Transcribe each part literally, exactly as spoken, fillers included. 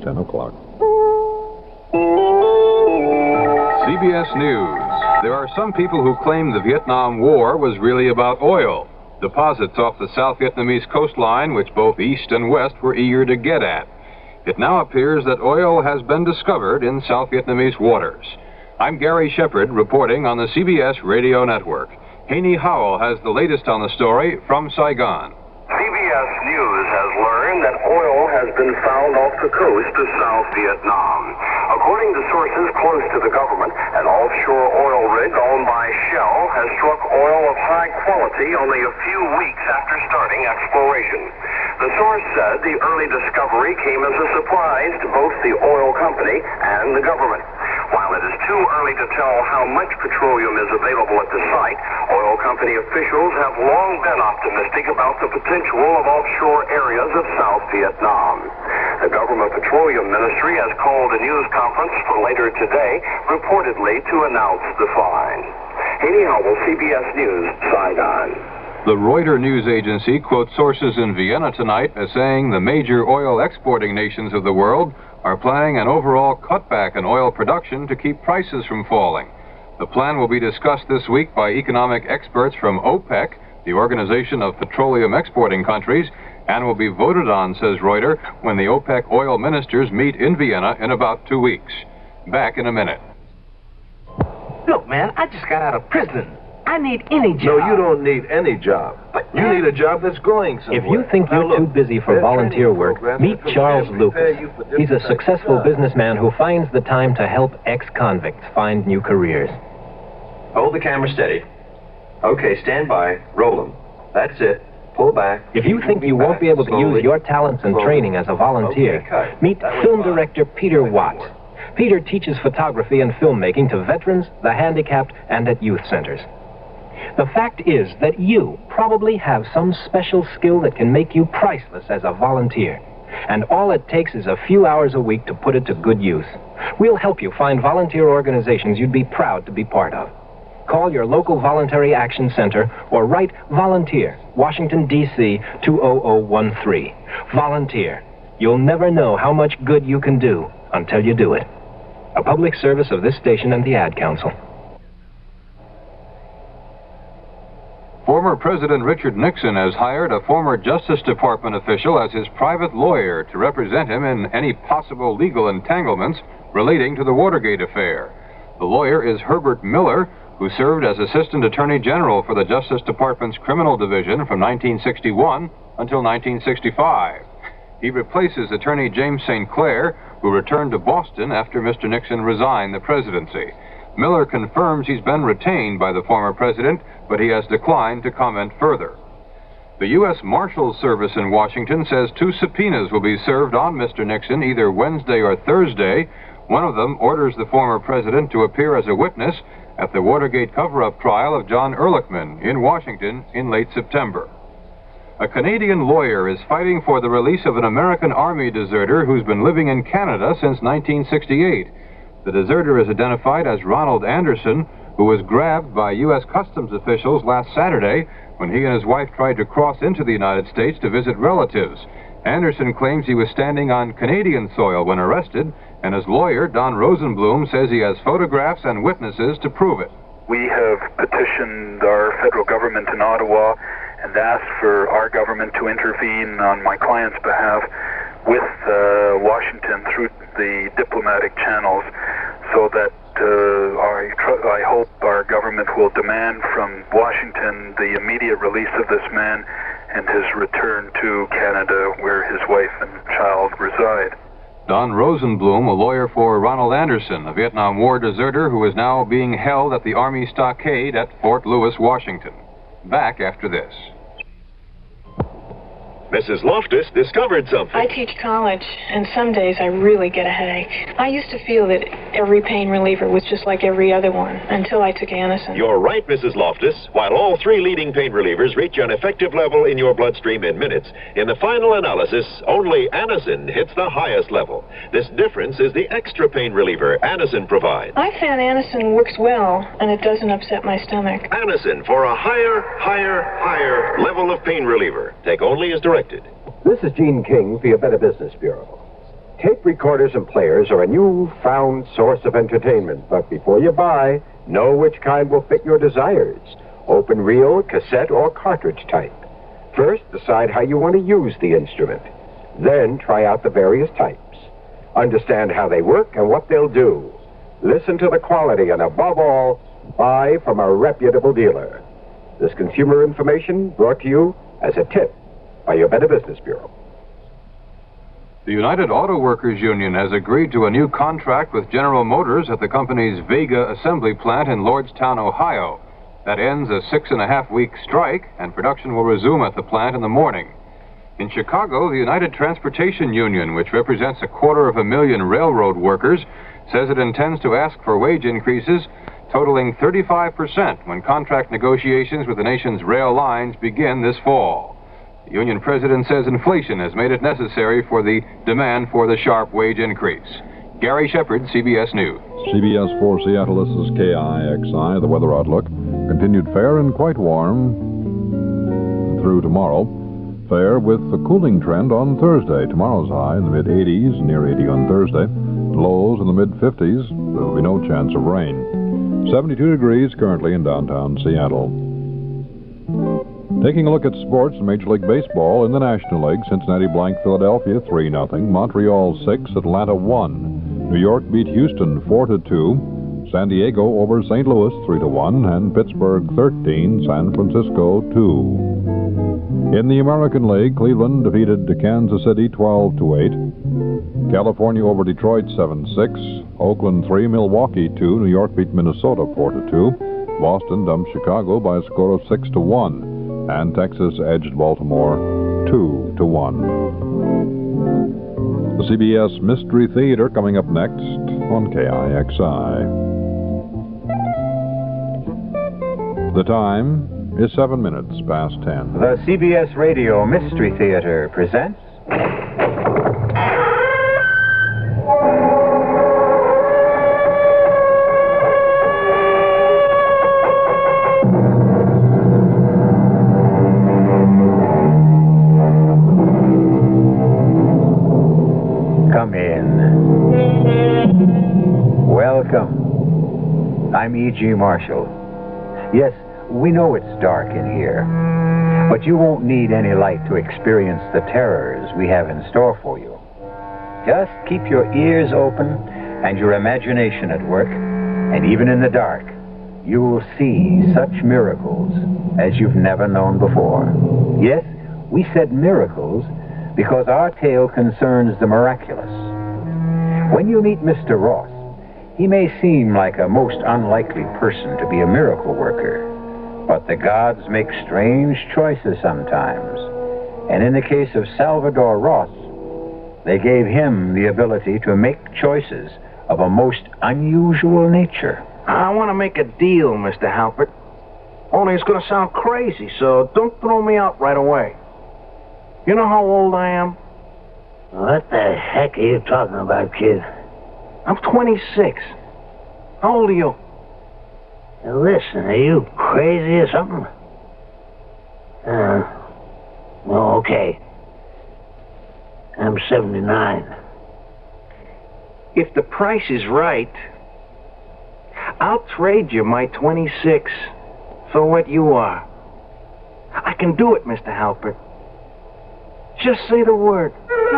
ten o'clock. C B S News. There are some people who claim the Vietnam War was really about oil. Deposits off the South Vietnamese coastline, which both East and West were eager to get at. It now appears that oil has been discovered in South Vietnamese waters. I'm Gary Shepard reporting on the C B S Radio Network. Haney Howell has the latest on the story from Saigon. C B S News has learned that oil has been found off the coast of South Vietnam. According to sources close to the government, an offshore oil rig owned by Shell has struck oil of high quality only a few weeks after starting exploration. The source said the early discovery came as a surprise to both the oil company and the government. While it is too early to tell how much petroleum is available at the site, oil company officials have long been optimistic about the potential of offshore areas of South Vietnam. The government petroleum ministry has called a news conference for later today, reportedly to announce the find. Haney Howell, C B S News, Saigon. The Reuters news agency quotes sources in Vienna tonight as saying the major oil exporting nations of the world are planning an overall cutback in oil production to keep prices from falling. The plan will be discussed this week by economic experts from OPEC, the Organization of Petroleum Exporting Countries, and will be voted on, says Reuters, when the OPEC oil ministers meet in Vienna in about two weeks. Back in a minute. Look, man, I just got out of prison. I need any job. No, you don't need any job. But you need a job that's going somewhere. If you think you're look, too busy for volunteer work, meet Charles Lucas. He's a successful businessman who finds the time to help ex-convicts find new careers. Hold the camera steady. Okay, stand by. Roll them. That's it. Pull back. If you think you won't be able to use your talents and training as a volunteer, meet film director Peter Watt. Peter teaches photography and filmmaking to veterans, the handicapped, and at youth centers. The fact is that you probably have some special skill that can make you priceless as a volunteer. And all it takes is a few hours a week to put it to good use. We'll help you find volunteer organizations you'd be proud to be part of. Call your local Voluntary Action Center or write Volunteer, Washington, D C two oh oh one three. Volunteer. You'll never know how much good you can do until you do it. A public service of this station and the Ad Council. Former President Richard Nixon has hired a former Justice Department official as his private lawyer to represent him in any possible legal entanglements relating to the Watergate affair. The lawyer is Herbert Miller, who served as Assistant Attorney General for the Justice Department's Criminal Division from nineteen sixty-one until nineteen sixty-five. He replaces Attorney James Saint Clair, who returned to Boston after Mister Nixon resigned the presidency. Miller confirms he's been retained by the former president, but he has declined to comment further. The U S Marshals Service in Washington says two subpoenas will be served on Mister Nixon either Wednesday or Thursday. One of them orders the former president to appear as a witness at the Watergate cover-up trial of John Ehrlichman in Washington in late September. A Canadian lawyer is fighting for the release of an American Army deserter who's been living in Canada since nineteen sixty-eight. The deserter is identified as Ronald Anderson, who was grabbed by U S Customs officials last Saturday when he and his wife tried to cross into the United States to visit relatives. Anderson claims he was standing on Canadian soil when arrested, and his lawyer, Don Rosenblum, says he has photographs and witnesses to prove it. We have petitioned our federal government in Ottawa and asked for our government to intervene on my client's behalf with uh, Washington through the diplomatic channels, so that uh, I, tr I hope our government will demand from Washington the immediate release of this man and his return to Canada, where his wife and child reside. Don Rosenblum, a lawyer for Ronald Anderson, a Vietnam War deserter who is now being held at the Army Stockade at Fort Lewis, Washington. Back after this. Missus Loftus discovered something. I teach college, and some days I really get a headache. I used to feel that every pain reliever was just like every other one, until I took Anacin. You're right, Missus Loftus. While all three leading pain relievers reach an effective level in your bloodstream in minutes, in the final analysis, only Anacin hits the highest level. This difference is the extra pain reliever Anacin provides. I found Anacin works well, and it doesn't upset my stomach. Anacin for a higher, higher, higher level of pain reliever. Take only as directed. This is Gene King for your Better Business Bureau. tape recorders and players are a new-found source of entertainment. But before you buy, know which kind will fit your desires. Open reel, cassette, or cartridge type. First, decide how you want to use the instrument. Then, try out the various types. Understand how they work and what they'll do. Listen to the quality, and above all, buy from a reputable dealer. This consumer information brought to you as a tip by your Better Business Bureau. The United Auto Workers Union has agreed to a new contract with General Motors at the company's Vega assembly plant in Lordstown, Ohio. That ends a six and a half week strike, and production will resume at the plant in the morning. In Chicago, the United Transportation Union, which represents a quarter of a million railroad workers, says it intends to ask for wage increases totaling thirty-five percent when contract negotiations with the nation's rail lines begin this fall. The union president says inflation has made it necessary for the demand for the sharp wage increase. Gary Shepard, C B S News. C B S for Seattle, this is K I X I, the weather outlook. Continued fair and quite warm through tomorrow. Fair with a cooling trend on Thursday. Tomorrow's high in the mid eighties, near eighty on Thursday. Lows in the mid fifties. There will be no chance of rain. seventy-two degrees currently in downtown Seattle. Taking a look at sports, Major League Baseball in the National League, Cincinnati blank Philadelphia three nothing, Montreal six, Atlanta one. New York beat Houston four to two, San Diego over Saint Louis three to one, and Pittsburgh thirteen, San Francisco two. In the American League, Cleveland defeated Kansas City twelve to eight, California over Detroit seven six, Oakland three, Milwaukee two, New York beat Minnesota four to two, Boston dumped Chicago by a score of six to one. And Texas edged Baltimore two to one. The C B S Mystery Theater coming up next on K I X I. The time is seven minutes past ten. The C B S Radio Mystery Theater presents... Come in. Welcome. I'm E G. Marshall. Yes, we know it's dark in here, but you won't need any light to experience the terrors we have in store for you. Just keep your ears open and your imagination at work, and even in the dark, you will see such miracles as you've never known before. Yes, we said miracles because our tale concerns the miraculous. When you meet Mister Ross, he may seem like a most unlikely person to be a miracle worker, but the gods make strange choices sometimes. And in the case of Salvador Ross, they gave him the ability to make choices of a most unusual nature. I want to make a deal, Mister Halpert. Only it's going to sound crazy, so don't throw me out right away. You know how old I am? What the heck are you talking about, kid? I'm twenty-six. How old are you? Now listen, are you crazy or something? Uh, well, okay. I'm seventy-nine. If the price is right, I'll trade you my twenty-six for what you are. I can do it, Mister Halpert. Just say the word.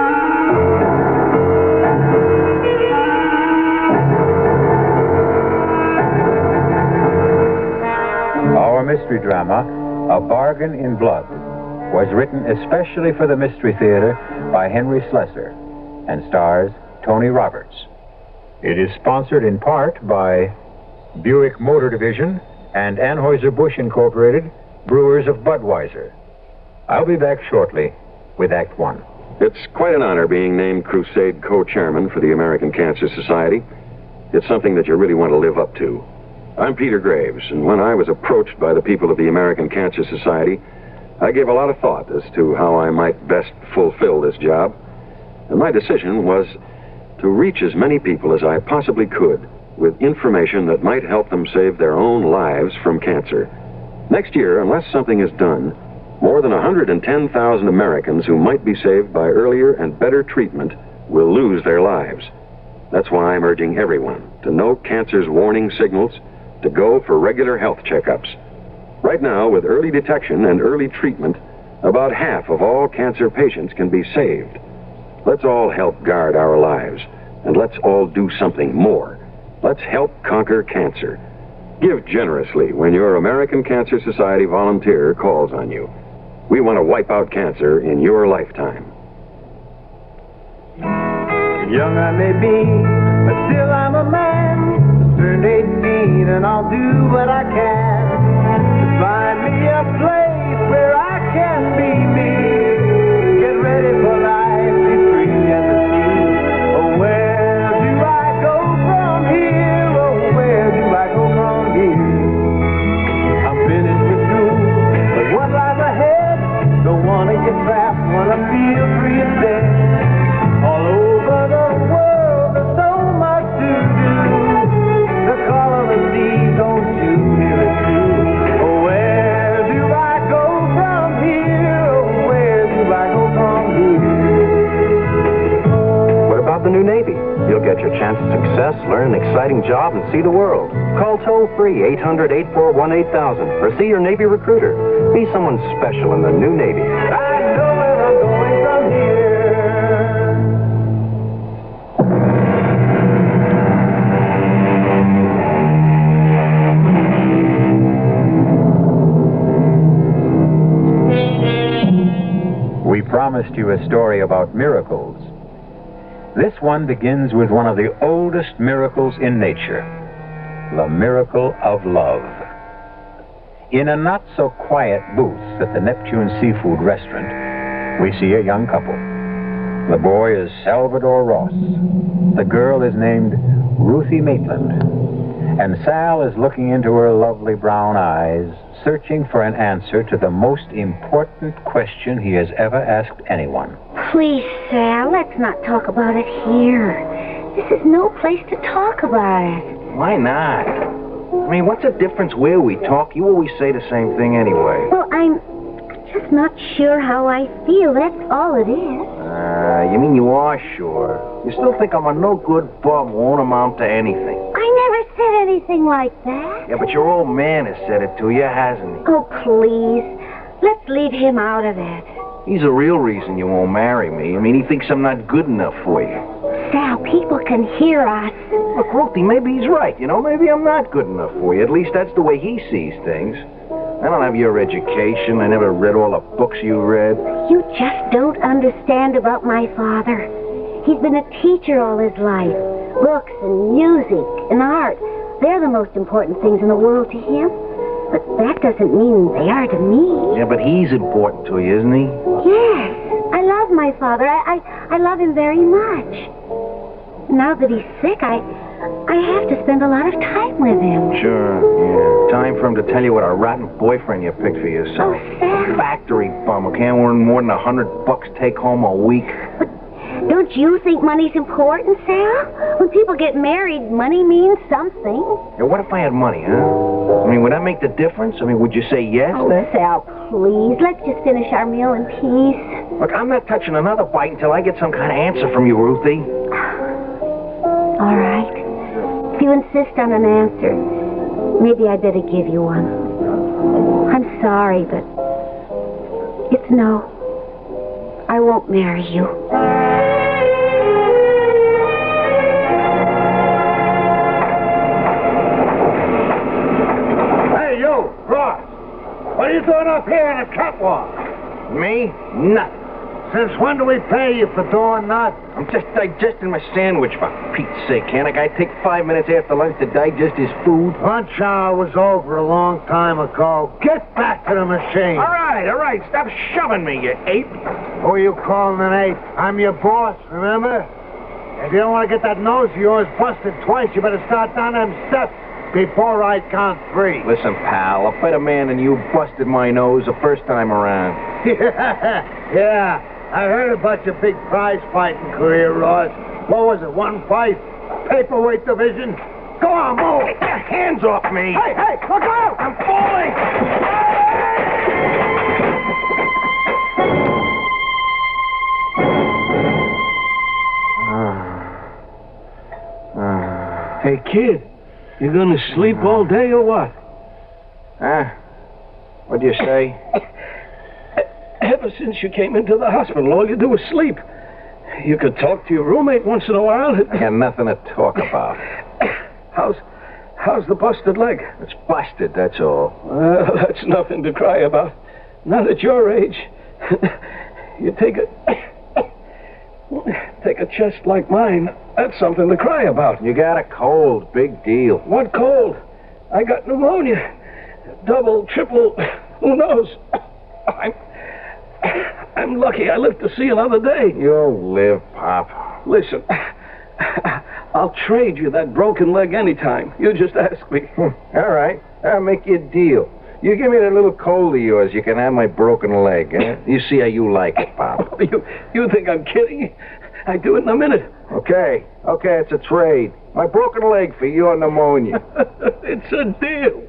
Our mystery drama, A Bargain in Blood, was written especially for the Mystery Theater by Henry Slessor and stars Tony Roberts. It is sponsored in part by Buick Motor Division and Anheuser-Busch Incorporated, brewers of Budweiser. I'll be back shortly with Act One. It's quite an honor being named Crusade co-chairman for the American Cancer Society. It's something that you really want to live up to. I'm Peter Graves, and when I was approached by the people of the American Cancer Society, I gave a lot of thought as to how I might best fulfill this job. And my decision was to reach as many people as I possibly could with information that might help them save their own lives from cancer. Next year, unless something is done, more than one hundred ten thousand Americans who might be saved by earlier and better treatment will lose their lives. That's why I'm urging everyone to know cancer's warning signals, to go for regular health checkups. Right now, with early detection and early treatment, about half of all cancer patients can be saved. Let's all help guard our lives, and let's all do something more. Let's help conquer cancer. Give generously when your American Cancer Society volunteer calls on you. We want to wipe out cancer in your lifetime. Young I may be, but still I'm a man. Turned eighteen and I'll do what I can to find me a place where I can be me. Get ready for life, be free as the sea. Oh, where do I go from here? Oh, where do I go from here? I'm finished with school, but what lies ahead? Don't wanna get trapped, wanna feel free instead. All over the world, there's so much to do. The call of the sea, don't you hear it too? Oh, where do I go from here? Oh, where do I go from here? What about the new Navy? You'll get your chance at success, learn an exciting job, and see the world. Call toll-free eight hundred, eight four one, eight thousand or see your Navy recruiter. Be someone special in the new Navy. I know where I'm going from here. We promised you a story about miracles. This one begins with one of the oldest miracles in nature, the miracle of love. In a not-so-quiet booth at the Neptune Seafood Restaurant, we see a young couple. The boy is Salvador Ross. The girl is named Ruthie Maitland. And Sal is looking into her lovely brown eyes, searching for an answer to the most important question he has ever asked anyone. Please, Sal, let's not talk about it here. This is no place to talk about it. Why not? I mean, what's the difference where we talk? You always say the same thing anyway. Well, I'm just not sure how I feel. That's all it is. Uh, you mean you are sure? You still think I'm a no-good bum who won't amount to anything? I never said anything like that. Yeah, but your old man has said it to you, hasn't he? Oh, please. Let's leave him out of it. He's the real reason you won't marry me. I mean, he thinks I'm not good enough for you. Sal, people can hear us. Look, Ruthie, maybe he's right. You know, maybe I'm not good enough for you. At least that's the way he sees things. I don't have your education. I never read all the books you read. You just don't understand about my father. He's been a teacher all his life. Books and music and art, they're the most important things in the world to him. But that doesn't mean they are to me. Yeah, but he's important to you, isn't he? Yes. I love my father. I, I, I love him very much. Now that he's sick, I, I have to spend a lot of time with him. Sure, yeah. Time for him to tell you what a rotten boyfriend you picked for yourself. Oh, Sam. A factory bum who can't earn more than a hundred bucks take home a week. But don't you think money's important, Sal? When people get married, money means something. Yeah, what if I had money, huh? I mean, would that make the difference? I mean, would you say yes oh, then? Sal, please. Let's just finish our meal in peace. Look, I'm not touching another bite until I get some kind of answer from you, Ruthie. All right. If you insist on an answer, maybe I'd better give you one. I'm sorry, but it's no. I won't marry you. Hey, you, Ross. What are you doing up here on the catwalk? Me? Nothing. Since when do we pay you for doing that? I'm just digesting my sandwich, for Pete's sake. Can't a guy take five minutes after lunch to digest his food? Lunch hour was over a long time ago. Get back to the machine. All right, all right. Stop shoving me, you ape. Who are you calling an ape? I'm your boss, remember? If you don't want to get that nose of yours busted twice, you better start down them steps before I count three. Listen, pal, a better man than you busted my nose the first time around. yeah, yeah. I heard about your big prize fighting career, Ross. What was it, one fight? Paperweight division? Go on, move! Get your hands off me! Hey, hey, look out! I'm falling! Hey, kid, you gonna sleep all day or what? Huh? What'd you say? Ever since you came into the hospital, all you do is sleep. You could talk to your roommate once in a while. I got nothing to talk about. How's, how's the busted leg? It's busted, that's all. Well, that's nothing to cry about. Not at your age. You take a... Take a chest like mine, that's something to cry about. You got a cold, big deal. What cold? I got pneumonia. Double, triple, who knows? I'm... I'm lucky I lived to see another day. You'll live, Pop. Listen, I'll trade you that broken leg anytime. You just ask me. All right, I'll make you a deal. You give me that little cold of yours, you can have my broken leg. Eh? You see how you like it, Pop. you, you think I'm kidding? I'd do it in a minute. Okay, okay, it's a trade. My broken leg for your pneumonia. It's a deal.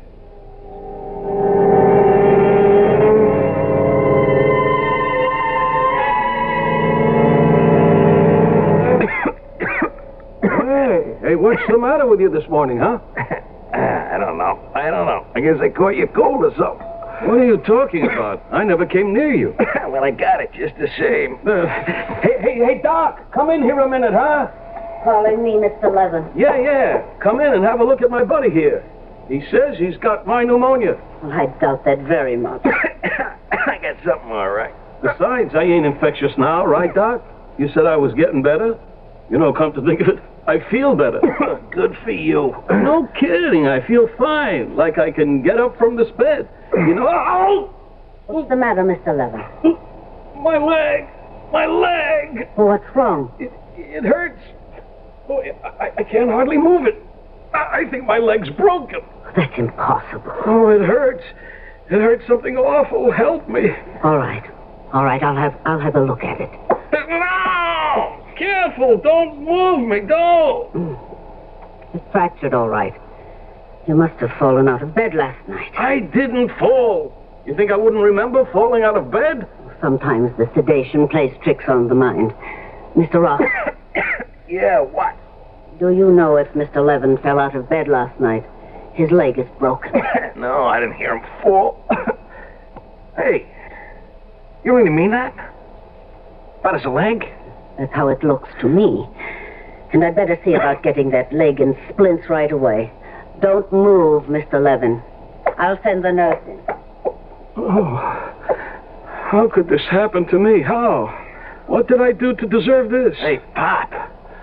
Hey, hey, what's the matter with you this morning, huh? I don't know. I don't know. I guess I caught you cold or something. What are you talking about? I never came near you. Well, I got it just the same. Uh, hey, hey, hey, Doc, come in here a minute, huh? Calling me Mister Levin. Yeah, yeah. Come in and have a look at my buddy here. He says he's got my pneumonia. Well, I doubt that very much. I got something all right. Besides, I ain't infectious now, right, Doc? You said I was getting better. You know, come to think of it, I feel better. Good for you. No kidding. I feel fine. Like I can get up from this bed. You know, ow! What's the matter, Mister Levin? My leg! My leg! Well, what's wrong? It, it hurts. Oh, I, I can't hardly move it. I, I think my leg's broken. That's impossible. Oh, it hurts. It hurts something awful. Help me. All right. All right, I'll have I'll have a look at it. No! Careful! Don't move me! Don't! Mm. It's fractured, all right. You must have fallen out of bed last night. I didn't fall. You think I wouldn't remember falling out of bed? Sometimes the sedation plays tricks on the mind. Mister Ross. Yeah, what? Do you know if Mister Levin fell out of bed last night? His leg is broken. No, I didn't hear him fall. Hey, you really mean that? About his leg? That's how it looks to me. And I'd better see about getting that leg in splints right away. Don't move, Mister Levin. I'll send the nurse in. Oh, how could this happen to me? How? What did I do to deserve this? Hey, Pop.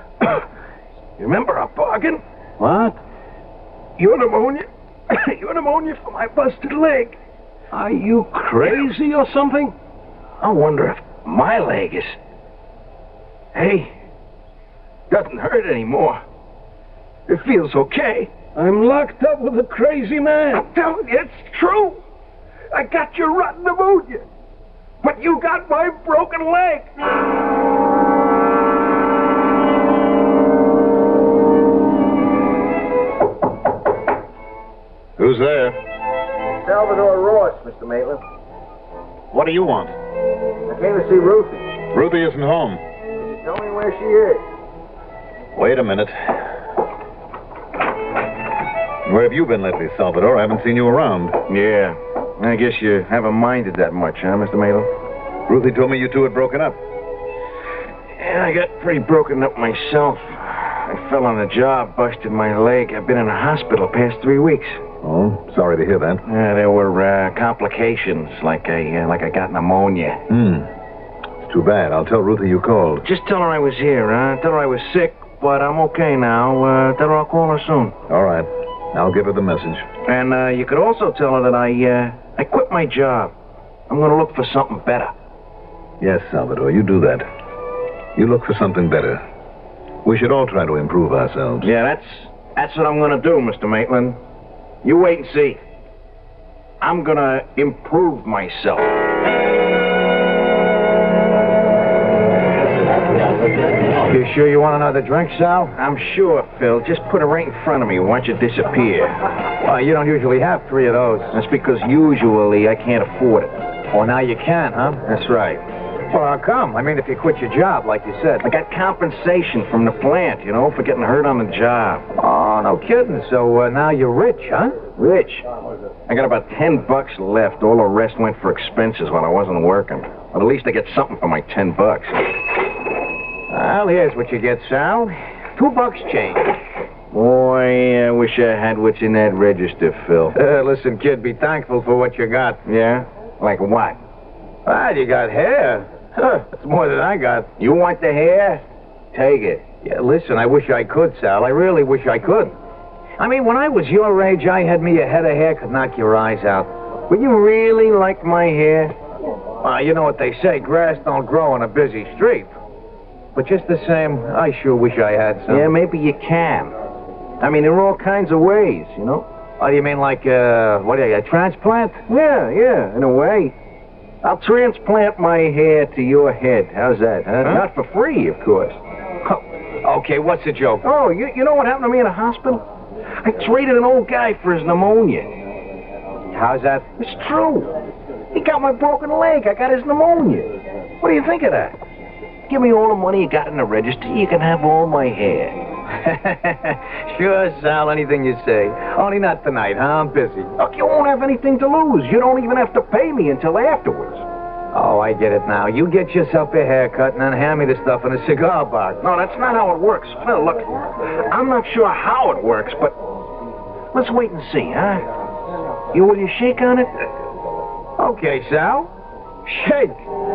You remember our bargain? What? Your pneumonia. Your pneumonia for my busted leg. Are you crazy or something? I wonder if my leg is... Hey, doesn't hurt anymore. It feels okay. I'm locked up with a crazy man. I'm telling you, it's true. I got your rotten pneumonia. But you got my broken leg. Who's there? Salvador Ross, Mister Maitland. What do you want? I came to see Ruthie. Ruthie isn't home. Tell me where she is. Wait a minute. Where have you been lately, Salvador? I haven't seen you around. Yeah. I guess you haven't minded that much, huh, Mister Maitland? Ruthie told me you two had broken up. Yeah, I got pretty broken up myself. I fell on a job, busted my leg. I've been in a hospital past three weeks. Oh, sorry to hear that. Yeah, there were uh, complications, like I, uh, like I got pneumonia. Hmm. It's too bad. I'll tell Ruthie you called. Just tell her I was here, huh? Tell her I was sick, but I'm okay now. Uh, tell her I'll call her soon. All right. I'll give her the message. And uh, you could also tell her that I, uh, I quit my job. I'm going to look for something better. Yes, Salvador, you do that. You look for something better. We should all try to improve ourselves. Yeah, that's that's what I'm going to do, Mister Maitland. You wait and see. I'm going to improve myself. You sure you want another drink, Sal? I'm sure, Phil. Just put it right in front of me. Watch it disappear. Well, you don't usually have three of those. That's because usually I can't afford it. Well, now you can, huh? That's right. Well, how come? I mean, if you quit your job, like you said. I got compensation from the plant, you know, for getting hurt on the job. Oh, Oh, no kidding. So uh, now you're rich, huh? Rich? I got about ten bucks left. All the rest went for expenses when I wasn't working. But at least I get something for my ten bucks. Well, here's what you get, Sal. Two bucks change. Boy, I wish I had what's in that register, Phil. Uh, listen, kid, be thankful for what you got. Yeah? Like what? Well, you got hair. Huh, that's more than I got. You want the hair? Take it. Yeah, listen, I wish I could, Sal. I really wish I could. I mean, when I was your age, I had me a head of hair could knock your eyes out. Would you really like my hair? Well, you know what they say, grass don't grow on a busy street. But just the same, I sure wish I had some. Yeah, maybe you can. I mean, there are all kinds of ways, you know? Oh, you mean like, uh, what are you, a transplant? Yeah, yeah, in a way. I'll transplant my hair to your head. How's that, huh? Huh? Not for free, of course. Oh, okay, what's the joke? Oh, you, you know what happened to me in the hospital? I traded an old guy for his pneumonia. How's that? It's true. He got my broken leg. I got his pneumonia. What do you think of that? Give me all the money you got in the register. You can have all my hair. Sure, Sal, anything you say. Only not tonight, huh? I'm busy. Look, you won't have anything to lose. You don't even have to pay me until afterwards. Oh, I get it now. You get yourself a haircut and then hand me the stuff in a cigar box. No, that's not how it works. Phil, look, I'm not sure how it works, but let's wait and see, huh? You will you shake on it? Okay, Sal. Shake.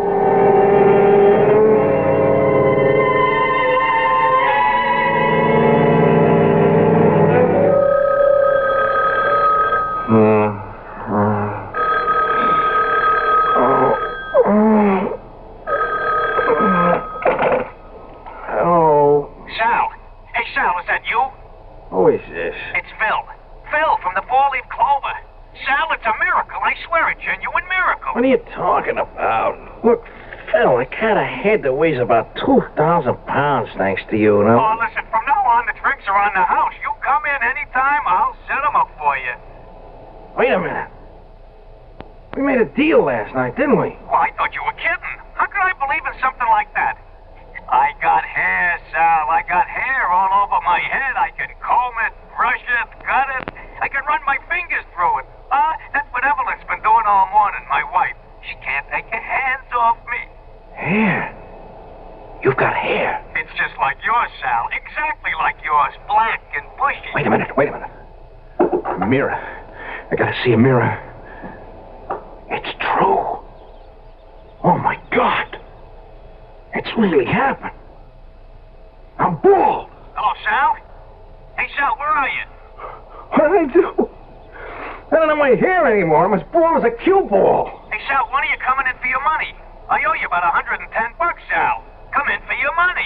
Who is this? It's Phil. Phil from the four-leaf clover. Sal, it's a miracle. I swear, a genuine miracle. What are you talking about? Look, Phil, I got a head that weighs about two thousand pounds, thanks to you, you know? Oh, listen, from now on, the drinks are on the house. You come in anytime, I'll set them up for you. Wait a minute. We made a deal last night, didn't we? Well, I thought you were kidding. How could I believe in something like that? I got hair, Sal. I got hair all over my head. I can comb it, brush it, cut it. I can run my fingers through it. Uh, that's what Evelyn's been doing all morning, my wife. She can't take her hands off me. Hair? You've got hair. It's just like yours, Sal. Exactly like yours. Black and bushy. Wait a minute, wait a minute. A mirror. I gotta see a mirror. It's true. Oh, my God. It's really happened. I'm bald. Hello, Sal? Hey, Sal, where are you? What did I do? I don't have my hair anymore. I'm as bald as a cue ball. Hey, Sal, when are you coming in for your money? I owe you about a hundred and ten bucks, Sal. Come in for your money.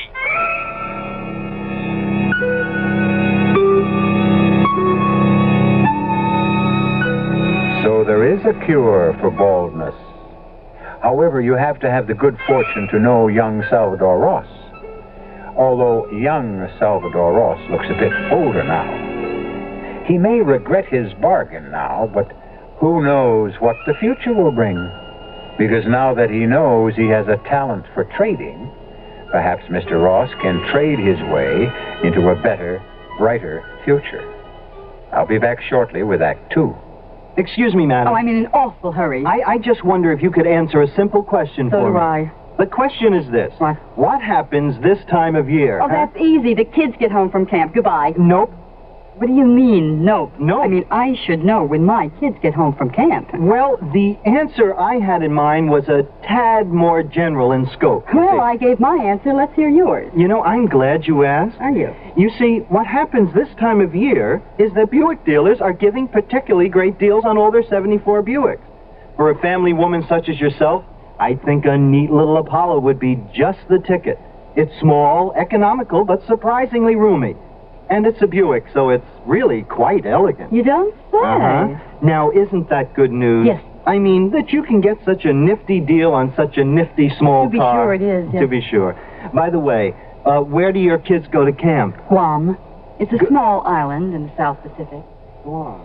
So there is a cure for baldness. However, you have to have the good fortune to know young Salvador Ross. Although young Salvador Ross looks a bit older now. He may regret his bargain now, but who knows what the future will bring? Because now that he knows he has a talent for trading, perhaps Mister Ross can trade his way into a better, brighter future. I'll be back shortly with Act Two. Excuse me, madam. Oh, I'm in an awful hurry. I, I just wonder if you could answer a simple question so for do me. I. The question is this. What? What happens this time of year? Oh, huh? that's easy. The kids get home from camp. Goodbye. Nope. What do you mean, nope? Nope. I mean, I should know when my kids get home from camp. Well, the answer I had in mind was a tad more general in scope. Well, I gave my answer. Let's hear yours. You know, I'm glad you asked. Are you? You see, what happens this time of year is that Buick dealers are giving particularly great deals on all their seventy-four Buicks. For a family woman such as yourself, I think a neat little Apollo would be just the ticket. It's small, economical, but surprisingly roomy. And it's a Buick, so it's really quite elegant. You don't say. Uh-huh. Now, isn't that good news? Yes. I mean, that you can get such a nifty deal on such a nifty small To be car. sure it is, yes. To be sure. By the way, uh, where do your kids go to camp? Guam. It's a small island in the South Pacific. Guam.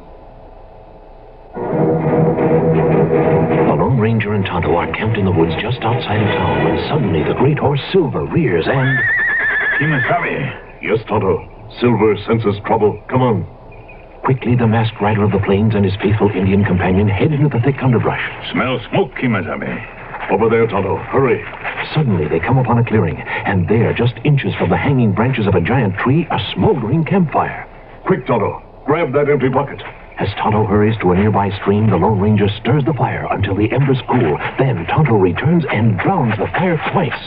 The Lone Ranger and Tonto are camped in the woods just outside of town when suddenly the great horse Silver rears and... Kimasabi. Yes, Tonto. Silver senses trouble. Come on. Quickly, the masked rider of the plains and his faithful Indian companion head into the thick underbrush. Smell smoke, Kimatame. Over there, Tonto. Hurry. Suddenly, they come upon a clearing, and there, just inches from the hanging branches of a giant tree, a smoldering campfire. Quick, Tonto. Grab that empty bucket. As Tonto hurries to a nearby stream, the Lone Ranger stirs the fire until the embers cool. Then Tonto returns and drowns the fire twice.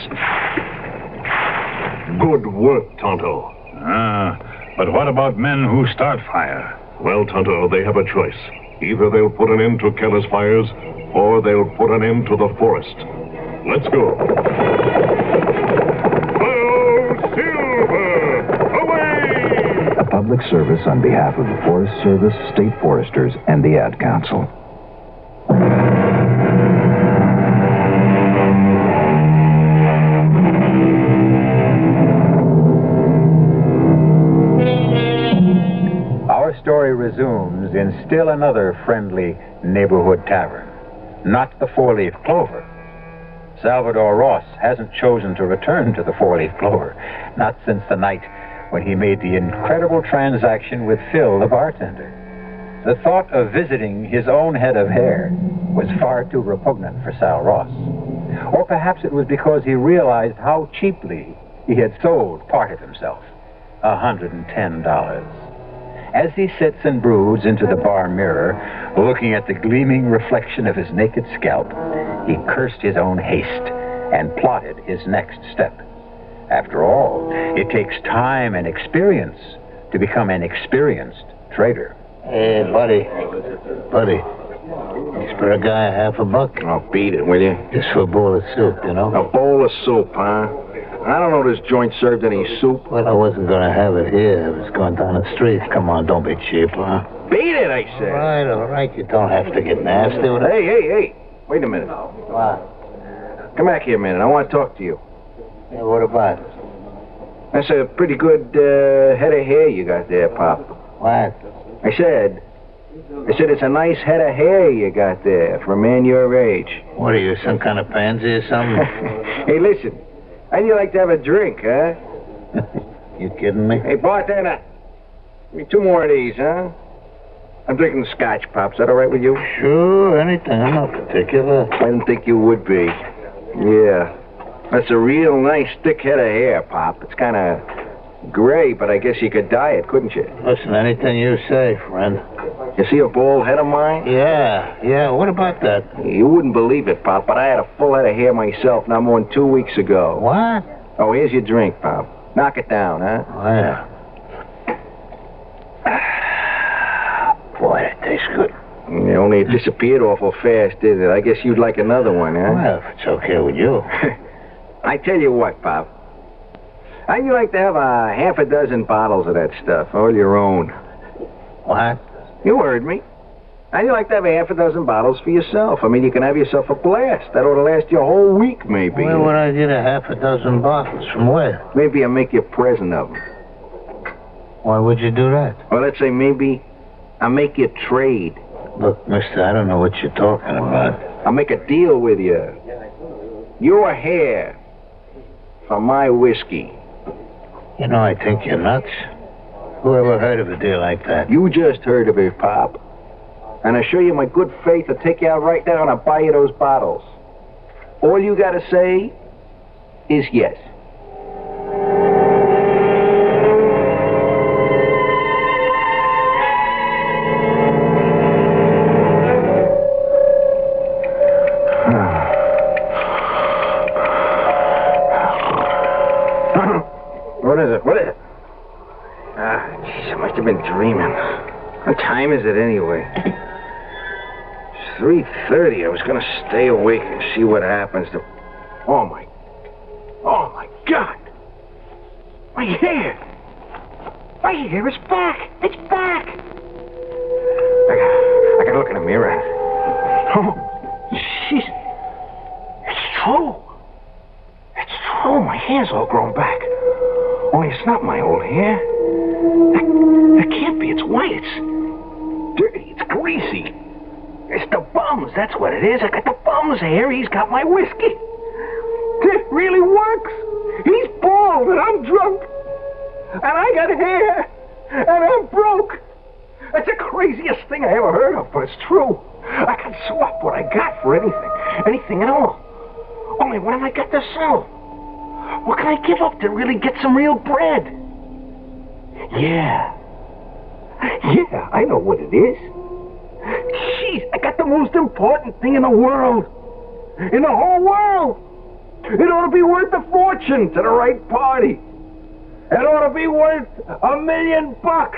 Good work, Tonto. Ah, but what about men who start fire? Well, Tonto, they have a choice. Either they'll put an end to careless fires, or they'll put an end to the forest. Let's go. Hello, Silver! Away! A public service on behalf of the Forest Service, State Foresters, and the Ad Council. Our story resumes in still another friendly neighborhood tavern. Not the Four-Leaf Clover. Salvador Ross hasn't chosen to return to the Four-Leaf Clover, not since the night when he made the incredible transaction with Phil, the bartender. The thought of visiting his own head of hair was far too repugnant for Sal Ross. Or perhaps it was because he realized how cheaply he had sold part of himself, one hundred ten dollars. As he sits and broods into the bar mirror, looking at the gleaming reflection of his naked scalp, he cursed his own haste and plotted his next step. After all, it takes time and experience to become an experienced trader. Hey, buddy. Buddy. Spare a guy a half a buck? Oh, beat it, will you? Just for a bowl of soup, you know? A bowl of soup, huh? I don't know this joint served any soup. Well, I wasn't going to have it here. I was going down the street. Come on, don't be cheap, huh? Beat it, I said. All right, all right. You don't have to get nasty with it. Hey, hey, hey. Wait a minute. What? Come back here a minute. I want to talk to you. Yeah, what about? That's a pretty good uh, head of hair you got there, Pop. What? I said... I said it's a nice head of hair you got there for a man your age. What are you, some kind of pansy or something? Hey, listen. How'd you like to have a drink, huh? You kidding me? Hey, bartender. Give me two more of these, huh? I'm drinking scotch, Pop. Is that all right with you? Sure, anything. I'm not particular. I didn't think you would be. Yeah. That's a real nice thick head of hair, Pop. It's kind of gray, but I guess you could dye it, couldn't you? Listen, anything you say, friend. You see a bald head of mine? Yeah, yeah. What about that? You wouldn't believe it, Pop, but I had a full head of hair myself not more than two weeks ago. What? Oh, here's your drink, Pop. Knock it down, huh? Oh, yeah. Boy, that tastes good. Yeah, only it disappeared awful fast, did it? I guess you'd like another one, huh? Well, if it's okay with you. I tell you what, Pop. How'd you like to have a half a dozen bottles of that stuff, all your own? What? You heard me. How'd you like to have a half a dozen bottles for yourself? I mean, you can have yourself a blast. That ought to last you a whole week, maybe. Where would I get a half a dozen bottles? From where? Maybe I'll make you a present of them. Why would you do that? Well, let's say maybe I'll make you a trade. Look, mister, I don't know what you're talking about. I'll make a deal with you. Your hair for my whiskey. You know, I think you're nuts. Who ever heard of a deal like that? You just heard of it, Pop. And I show you my good faith to take you out right now and I'll buy you those bottles. All you gotta say is yes. What is it? What is it? Ah, jeez, I must have been dreaming. What time is it anyway? It's three thirty. I was going to stay awake and see what happens to... Oh, my... Oh, my God! My hair! My hair is back! It's back! I got, I got to look in the mirror. Oh, jeez. It's true. It's true. My hair's all grown back. Only it's not my old hair. That, that can't be. It's white. It's dirty. It's greasy. It's the bums. That's what it is. I got the bums hair. He's got my whiskey. It really works. He's bald and I'm drunk. and I got hair, and I'm broke. That's the craziest thing I ever heard of, but it's true. I can swap what I got for anything, anything at all. Only what have I got to sell? What can I give up to really get some real bread? Yeah. Yeah, I know what it is. Jeez, I got the most important thing in the world. In the whole world. It ought to be worth a fortune to the right party. It ought to be worth a million bucks.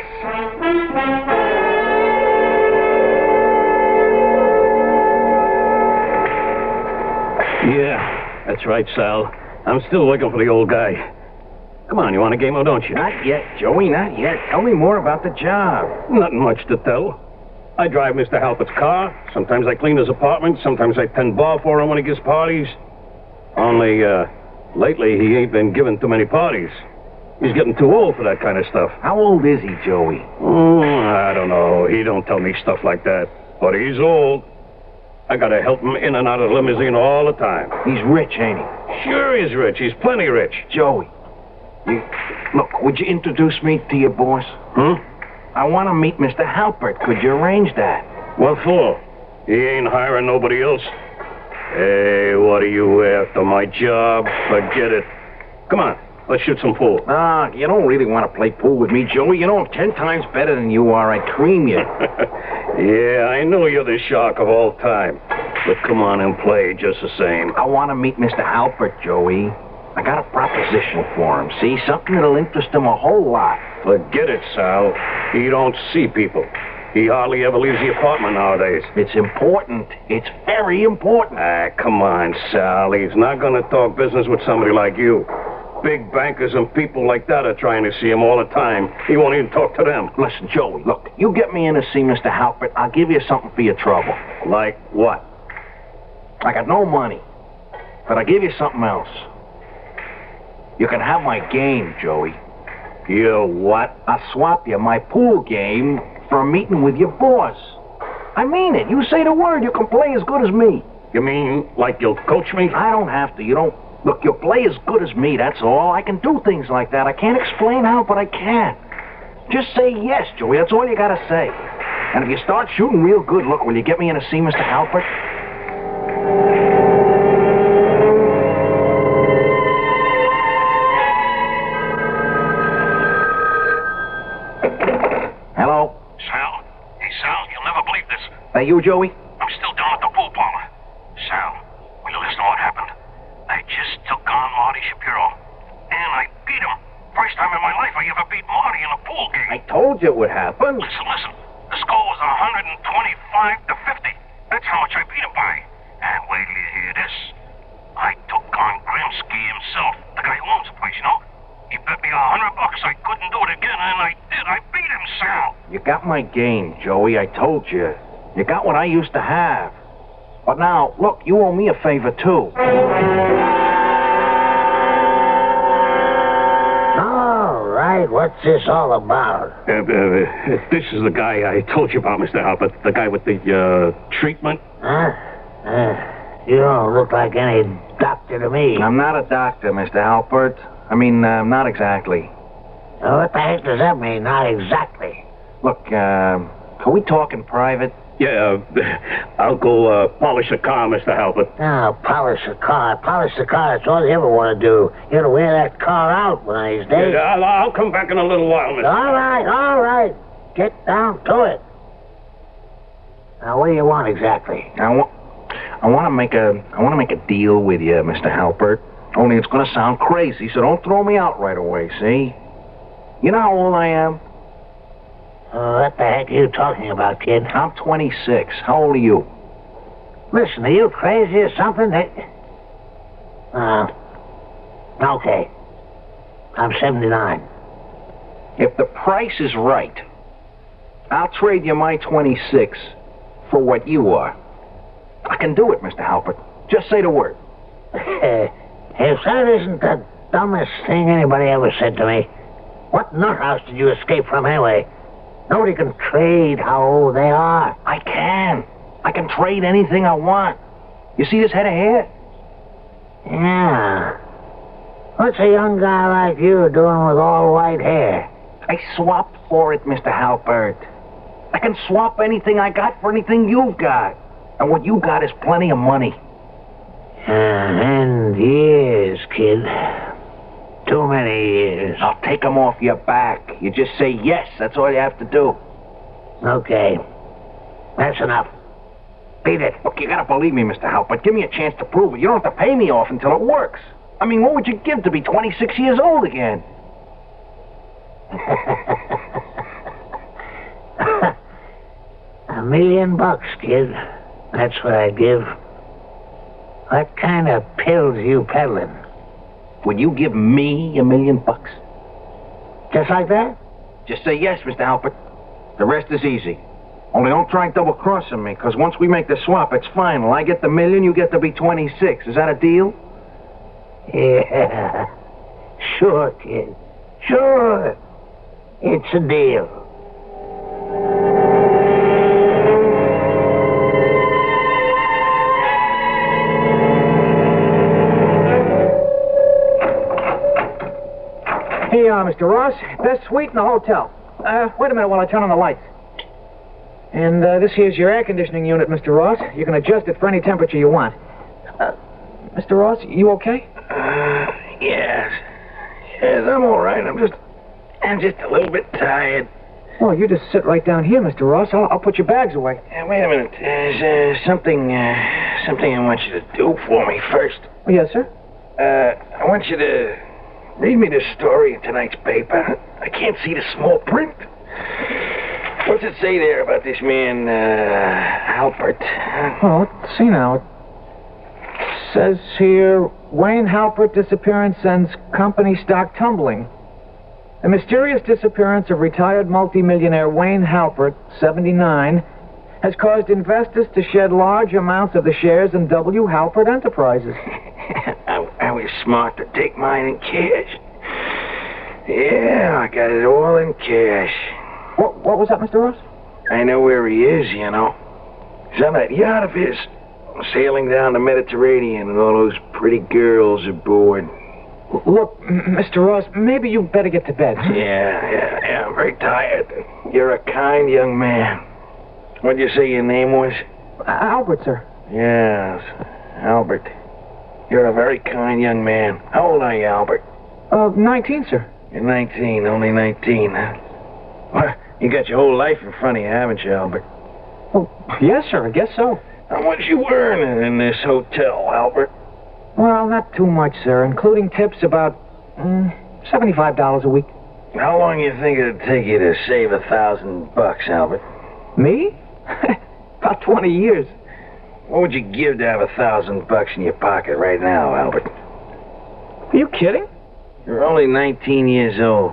Yeah, that's right, Sal. I'm still working for the old guy. Come on, you want a game, or don't you? Not yet, Joey, not yet. Tell me more about the job. Nothing much to tell. I drive Mister Halpert's car. Sometimes I clean his apartment. Sometimes I tend bar for him when he gives parties. Only, uh, lately he ain't been giving too many parties. He's getting too old for that kind of stuff. How old is he, Joey? Oh, I don't know. He don't tell me stuff like that. But he's old. I gotta help him in and out of the limousine all the time. He's rich, ain't he? Sure he's rich. He's plenty rich. Joey, you, look, would you introduce me to your boss? Hmm? I want to meet Mister Halpert. Could you arrange that? What for? He ain't hiring nobody else. Hey, what are you after, my job? Forget it. Come on, let's shoot some pool. Ah, you don't really want to play pool with me, Joey. You know I'm ten times better than you are. I'd cream you. Yeah, I know you're the shark of all time. But come on and play just the same. I want to meet Mister Halpert, Joey. I got a proposition for him. See, something that'll interest him a whole lot. Forget it, Sal. He don't see people. He hardly ever leaves the apartment nowadays. It's important. It's very important. Ah, come on, Sal. He's not going to talk business with somebody like you. Big bankers and people like that are trying to see him all the time. He won't even talk to them. Listen, Joey, look, you get me in to see Mister Halpert, I'll give you something for your trouble. Like what? I got no money, but I'll give you something else. You can have my game, Joey. You what? I'll swap you my pool game for a meeting with your boss. I mean it. You say the word, you can play as good as me. You mean like you'll coach me? I don't have to. You don't... Look, you'll play as good as me, that's all. I can do things like that. I can't explain how, but I can. Just say yes, Joey. That's all you gotta say. And if you start shooting real good, look, will you get me in to see Mister Halpert? Hello? Sal? Hey, Sal, you'll never believe this. That you, Joey? I'm still down at the pool parlor. Sal, will you listen to what happened? I just took on Marty Shapiro, and I beat him. First time in my life I ever beat Marty in a pool game. I told you it would happen. Listen, listen. The score was one hundred twenty-five to fifty. That's how much I beat him by. And wait till you hear this. I took on Grimsky himself, the guy who owns the place, you know? He bet me a hundred bucks I couldn't do it again, and I did. I beat him, Sal. You got my game, Joey. I told you. You got what I used to have. But now, look, you owe me a favor, too. All right, what's this all about? Uh, uh, this is the guy I told you about, Mister Halpert. The guy with the, uh, treatment. Huh? Uh, you don't look like any doctor to me. I'm not a doctor, Mister Halpert. I mean, uh, not exactly. Uh, what the heck does that mean, not exactly? Look, uh, can we talk in private? Yeah, uh, I'll go uh, polish a car, Mister Halpert. Oh, polish a car. Polish the car, that's all you ever want to do. You gotta wear that car out one of these days. Yeah, I'll, I'll come back in a little while, Mister All right, all right. Get down to it. Now, what do you want exactly? I want, I want to make a, I want to make a deal with you, Mister Halpert. Only it's going to sound crazy, so don't throw me out right away, see? You know how old I am? Uh, what the heck are you talking about, kid? I'm twenty-six. How old are you? Listen, are you crazy or something? That... Uh, okay. I'm seventy-nine. If the price is right, I'll trade you my twenty-six for what you are. I can do it, Mister Halpert. Just say the word. If that isn't the dumbest thing anybody ever said to me, what nuthouse did you escape from anyway? Nobody can trade how old they are. I can. I can trade anything I want. You see this head of hair? Yeah. What's a young guy like you doing with all white hair? I swapped for it, Mister Halpert. I can swap anything I got for anything you've got. And what you got is plenty of money. Uh, and years, kid. Too many years. I'll take them off your back. You just say yes. That's all you have to do. Okay. That's enough. Beat it. Look, you gotta believe me, Mister Halpert. Give me a chance to prove it. You don't have to pay me off until it works. I mean, what would you give to be twenty-six years old again? A million bucks, kid. That's what I'd give. What kind of pills you peddling? Would you give me a million bucks? Just like that? Just say yes, Mister Halpert. The rest is easy. Only don't try double-crossing me, because once we make the swap, it's final. I get the million, you get to be twenty-six. Is that a deal? Yeah. Sure, kid. Sure. It's a deal. Hey, uh, Mister Ross, best suite in the hotel. Uh, wait a minute while I turn on the lights. And uh, this here's your air conditioning unit, Mister Ross. You can adjust it for any temperature you want. Uh, Mister Ross, you okay? Uh, yes. Yes, I'm all right. I'm just, I'm just a little bit tired. Well, you just sit right down here, Mister Ross. I'll, I'll put your bags away. Uh, wait a minute. There's uh, something, uh, something I want you to do for me first. Oh, yes, sir? Uh, I want you to read me the story in tonight's paper. I can't see the small print. What's it say there about this man, uh, Halpert? Well, let's see now. It says here, Wayne Halpert disappearance sends company stock tumbling. The mysterious disappearance of retired multimillionaire Wayne Halpert, seventy-nine, has caused investors to shed large amounts of the shares in W. Halpert Enterprises. I, I was smart to take mine in cash. Yeah, I got it all in cash. What, what was that, Mister Ross? I know where he is, you know. He's on that yacht of his, sailing down the Mediterranean, and all those pretty girls aboard. Look, Mister Ross, maybe you better get to bed. Yeah, yeah, yeah, I'm very tired. You're a kind young man. What'd you say your name was? Uh, Albert, sir. Yes, Albert. You're a very kind young man. How old are you, Albert? Uh, nineteen, sir. You're nineteen, only nineteen, huh? Well, you got your whole life in front of you, haven't you, Albert? Oh, yes, sir, I guess so. How much you earning in this hotel, Albert? Well, not too much, sir. Including tips, about mm, seventy-five dollars a week. How long you think it'd take you to save a thousand bucks, Albert? Me? About twenty years. What would you give to have a thousand bucks in your pocket right now, Albert? Are you kidding? You're only nineteen years old.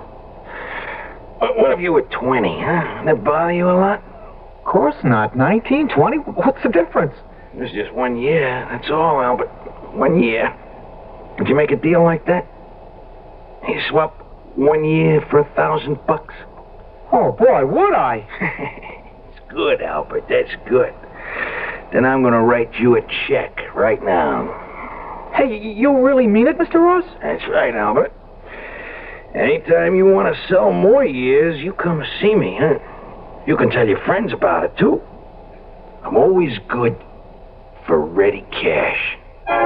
What if you were twenty, huh? Would that bother you a lot? Of course not. nineteen, twenty? What's the difference? It's just one year, that's all, Albert. One year. Would you make a deal like that? You swap one year for a thousand bucks? Oh, boy, would I? It's good, Albert, that's good. Then I'm gonna write you a check right now. Hey, you really mean it, Mister Ross? That's right, Albert. Anytime you want to sell more years, you come see me, huh? You can tell your friends about it, too. I'm always good for ready cash.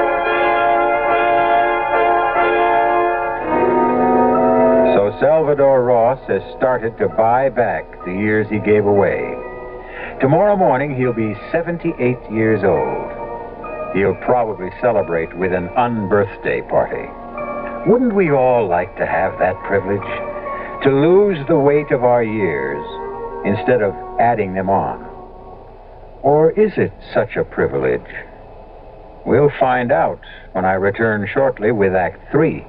So Salvador Ross has started to buy back the years he gave away. Tomorrow morning, he'll be seventy-eight years old. He'll probably celebrate with an unbirthday party. Wouldn't we all like to have that privilege? To lose the weight of our years instead of adding them on? Or is it such a privilege? We'll find out when I return shortly with Act Three.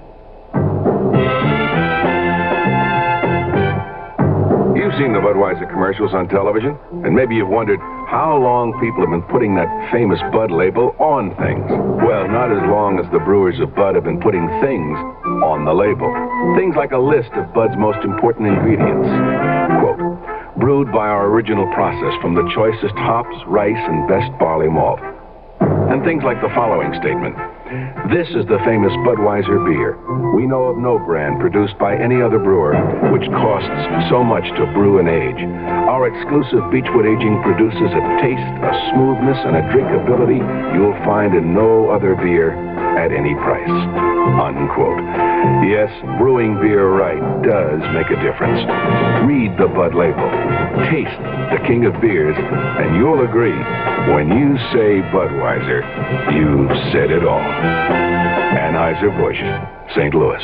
You've seen the Budweiser commercials on television, and maybe you've wondered how long people have been putting that famous Bud label on things. Well, not as long as the brewers of Bud have been putting things on the label. Things like a list of Bud's most important ingredients. Quote, brewed by our original process from the choicest hops, rice, and best barley malt. And things like the following statement. This is the famous Budweiser beer. We know of no brand produced by any other brewer which costs so much to brew and age. Our exclusive Beechwood aging produces a taste, a smoothness, and a drinkability you'll find in no other beer at any price. Unquote. Yes, brewing beer right does make a difference. Read the Bud label. Taste the king of beers, and you'll agree, when you say Budweiser, you've said it all. Anheuser-Busch, Saint Louis.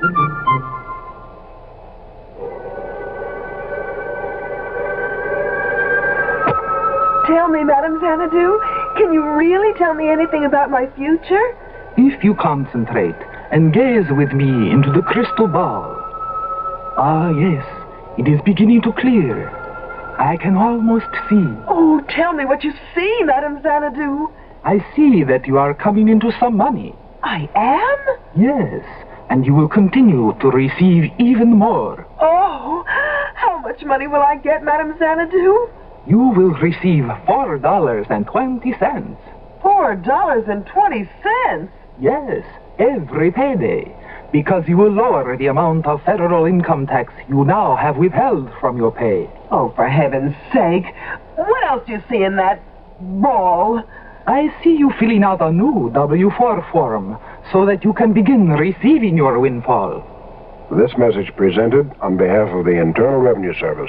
Tell me, Madame Xanadu, can you really tell me anything about my future? If you concentrate and gaze with me into the crystal ball. Ah, yes, it is beginning to clear. I can almost see. Oh, tell me what you see, Madame Xanadu. I see that you are coming into some money. I am? Yes, and you will continue to receive even more. Oh, how much money will I get, Madame Xanadu? You will receive four dollars and twenty cents. Four dollars and twenty cents? Yes, every payday, because you will lower the amount of federal income tax you now have withheld from your pay. Oh, for heaven's sake. What else do you see in that ball? I see you filling out a new W four form so that you can begin receiving your windfall. This message presented on behalf of the Internal Revenue Service.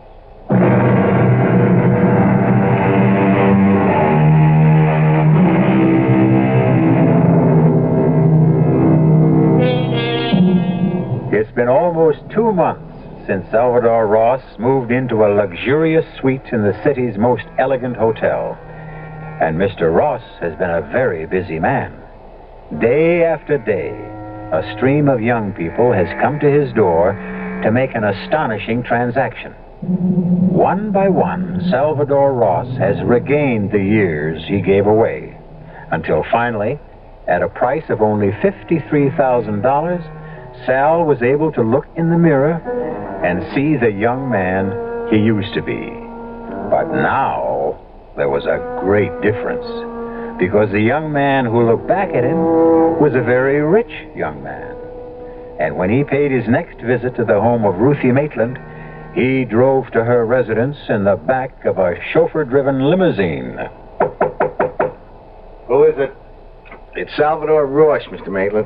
It's been almost two months since Salvador Ross moved into a luxurious suite in the city's most elegant hotel. And Mister Ross has been a very busy man. Day after day, a stream of young people has come to his door to make an astonishing transaction. One by one, Salvador Ross has regained the years he gave away, until finally, at a price of only fifty-three thousand dollars, Sal was able to look in the mirror and see the young man he used to be. But now, there was a great difference, because the young man who looked back at him was a very rich young man. And when he paid his next visit to the home of Ruthie Maitland, he drove to her residence in the back of a chauffeur-driven limousine. Who is it? It's Salvador Ross, Mister Maitland.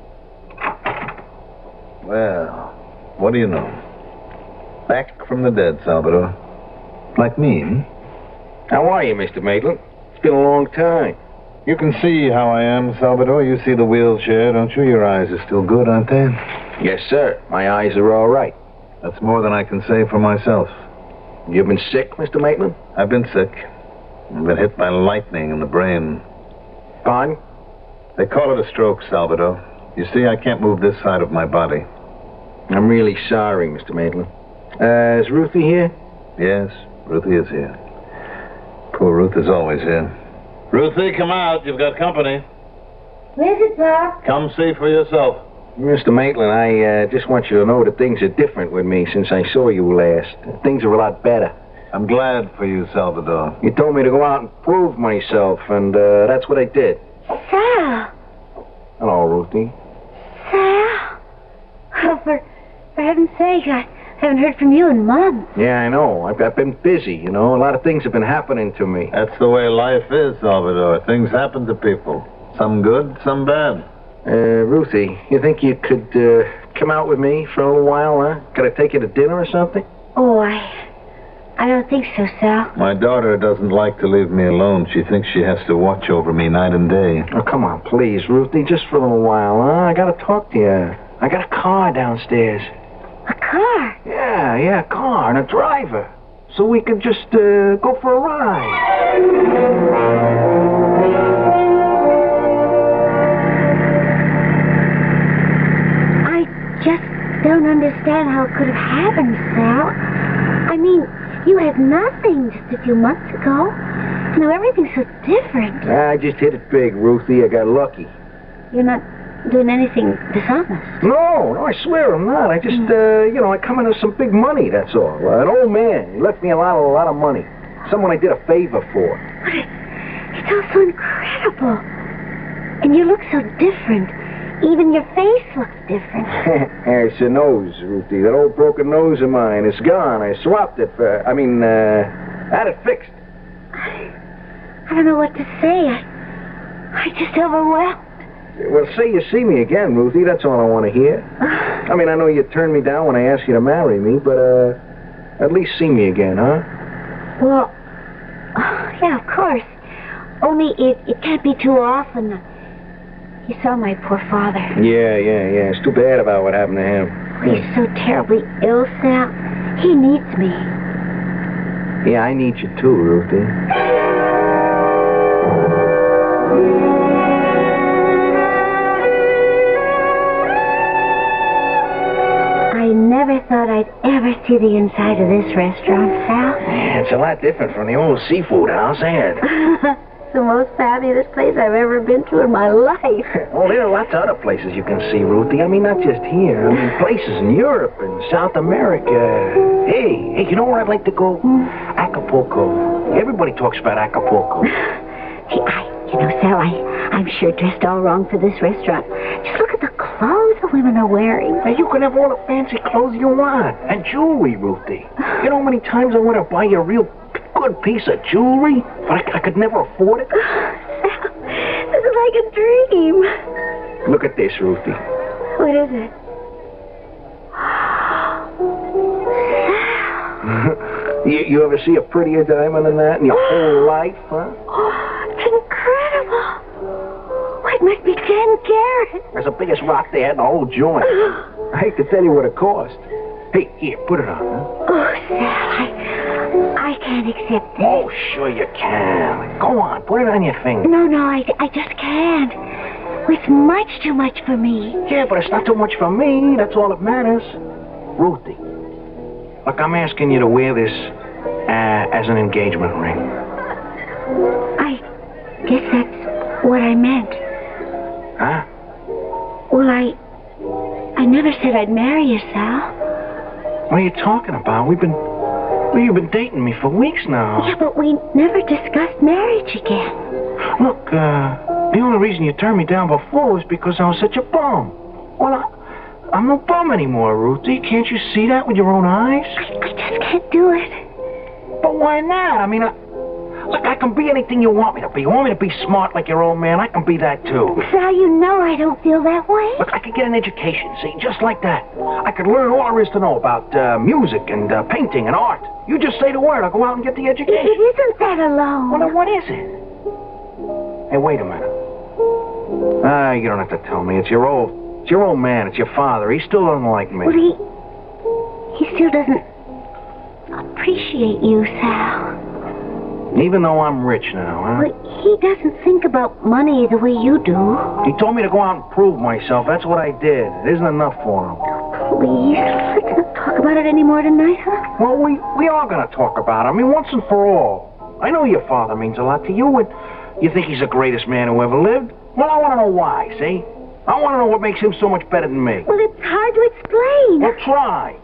Well, what do you know? Back from the dead, Salvador. Like me, hmm? How are you, Mister Maitland? It's been a long time. You can see how I am, Salvador. You see the wheelchair, don't you? Your eyes are still good, aren't they? Yes, sir. My eyes are all right. That's more than I can say for myself. You've been sick, Mister Maitland? I've been sick. I've been hit by lightning in the brain. Pardon? They call it a stroke, Salvador. You see, I can't move this side of my body. I'm really sorry, Mister Maitland. Uh, is Ruthie here? Yes, Ruthie is here. Poor Ruth is always here. Ruthie, come out. You've got company. Where's it, Pop? Come see for yourself. Mister Maitland, I uh, just want you to know that things are different with me since I saw you last. Things are a lot better. I'm glad for you, Salvador. You told me to go out and prove myself, and uh, that's what I did. Sal. Hello, Ruthie. Sal. Oh, for, for heaven's sake, I haven't heard from you in months. Yeah, I know. I've, I've been busy, you know. A lot of things have been happening to me. That's the way life is, Salvador. Things happen to people. Some good, some bad. Uh, Ruthie, you think you could uh, come out with me for a little while, huh? Could I take you to dinner or something? Oh, I... I don't think so, Sal. My daughter doesn't like to leave me alone. She thinks she has to watch over me night and day. Oh, come on, please, Ruthie, just for a little while, huh? I gotta talk to you. I got a car downstairs. A car? Yeah, yeah, a car and a driver. So we could just uh, go for a ride. I just don't understand how it could have happened, Sal. I mean, you had nothing just a few months ago. Now everything's so different. I just hit it big, Ruthie. I got lucky. You're not doing anything dishonest. No, no, I swear I'm not. I just, uh, you know, I come into some big money, that's all. Uh, an old man. He left me a lot, a lot of money. Someone I did a favor for. But it, it's all so incredible. And you look so different. Even your face looks different. It's your nose, Ruthie. That old broken nose of mine. It's gone. I swapped it for... I mean, uh... had it fixed. I don't know what to say. I, I'm just overwhelmed. Well, say you see me again, Ruthie. That's all I want to hear. I mean, I know you turned me down when I asked you to marry me, but, uh... at least see me again, huh? Well, yeah, of course. Only it, it can't be too often. You saw my poor father. Yeah, yeah, yeah. It's too bad about what happened to him. He's so terribly ill, Sal. He needs me. Yeah, I need you too, Ruthie. I never thought I'd ever see the inside of this restaurant, Sal. Yeah, it's a lot different from the old seafood house, ain't it? The most fabulous place I've ever been to in my life. Well, there are lots of other places you can see, Ruthie. I mean, not just here. I mean, places in Europe and South America. Hey, hey, you know where I'd like to go? Mm. Acapulco. Everybody talks about Acapulco. Hey, I, you know, Sal, I, I'm sure dressed all wrong for this restaurant. Just look at the clothes the women are wearing. Now, you can have all the fancy clothes you want. And jewelry, Ruthie. You know how many times I want to buy you a real good piece of jewelry, but I, I could never afford it. Sal, this is like a dream. Look at this, Ruthie. What is it? you, you ever see a prettier diamond than that in your whole life, huh? Oh, it's incredible. Oh, it must be ten carats. That's the biggest rock they had in the whole joint. I hate to tell you what it cost. Hey, here, put it on, huh? Oh, Sal, I... I can't accept this. Oh, sure you can. Go on, put it on your finger. No, no, I, I just can't. It's much too much for me. Yeah, but it's not too much for me. That's all that matters. Ruthie, look, I'm asking you to wear this uh, as an engagement ring. I guess that's what I meant. Huh? Well, I... I never said I'd marry you, Sal. What are you talking about? We've been... Well, you've been dating me for weeks now. Yeah, but we never discussed marriage again. Look, uh, the only reason you turned me down before was because I was such a bum. Well, I, I'm no bum anymore, Ruthie. Can't you see that with your own eyes? I, I just can't do it. But why not? I mean, I, look, I can be anything you want me to be. You want me to be smart like your old man? I can be that, too. Sal, you know I don't feel that way. Look, I could get an education, see, just like that. I could learn all there is to know about uh, music and uh, painting and art. You just say the word, I'll go out and get the education. It isn't that alone. Well, then what is it? Hey, wait a minute. Ah, you don't have to tell me. It's your old, it's your old man. It's your father. He still doesn't like me. Well, he, he still doesn't appreciate you, Sal. Even though I'm rich now, huh? Well, he doesn't think about money the way you do. He told me to go out and prove myself. That's what I did. It isn't enough for him. Please, let's not talk about it anymore tonight, huh? Well, we, we are going to talk about it. I mean, once and for all. I know your father means a lot to you, and you think he's the greatest man who ever lived. Well, I want to know why, see? I want to know what makes him so much better than me. Well, it's hard to explain. Well, try.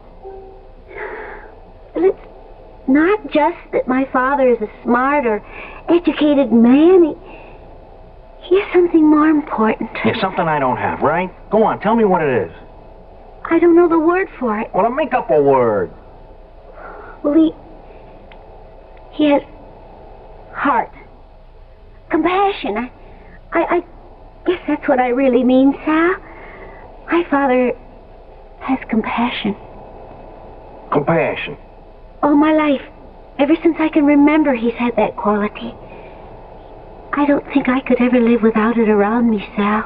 Well, it's not just that my father is a smart or educated man. He, he has something more important. Yeah, something I don't have, right? Go on, tell me what it is. I don't know the word for it. Well, then make up a word. Well, he... He has heart. Compassion. I, I, I guess that's what I really mean, Sal. My father has compassion. Compassion? All my life. Ever since I can remember, he's had that quality. I don't think I could ever live without it around me, Sal.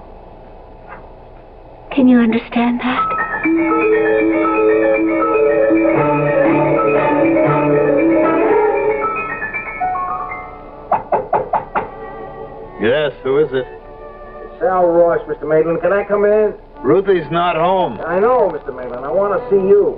Can you understand that? Yes, who is it? It's Sal Ross, Mister Maitland. Can I come in? Ruthie's not home. I know, Mister Maitland. I want to see you.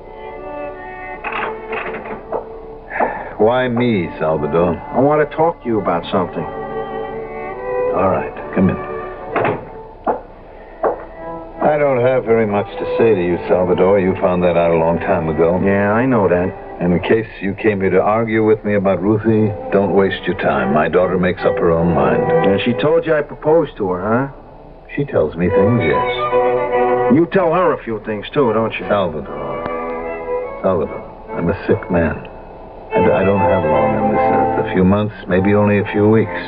Why me, Salvador? I want to talk to you about something. All right, come in. I don't have very very much to say to you, Salvador. You found that out a long time ago. Yeah, I know that. And in case you came here to argue with me about Ruthie, don't waste your time. My daughter makes up her own mind. And she told you I proposed to her, huh? She tells me things, yes. You tell her a few things, too, don't you? Salvador. Salvador, I'm a sick man. And I don't have long on this earth. A few months, maybe only a few weeks.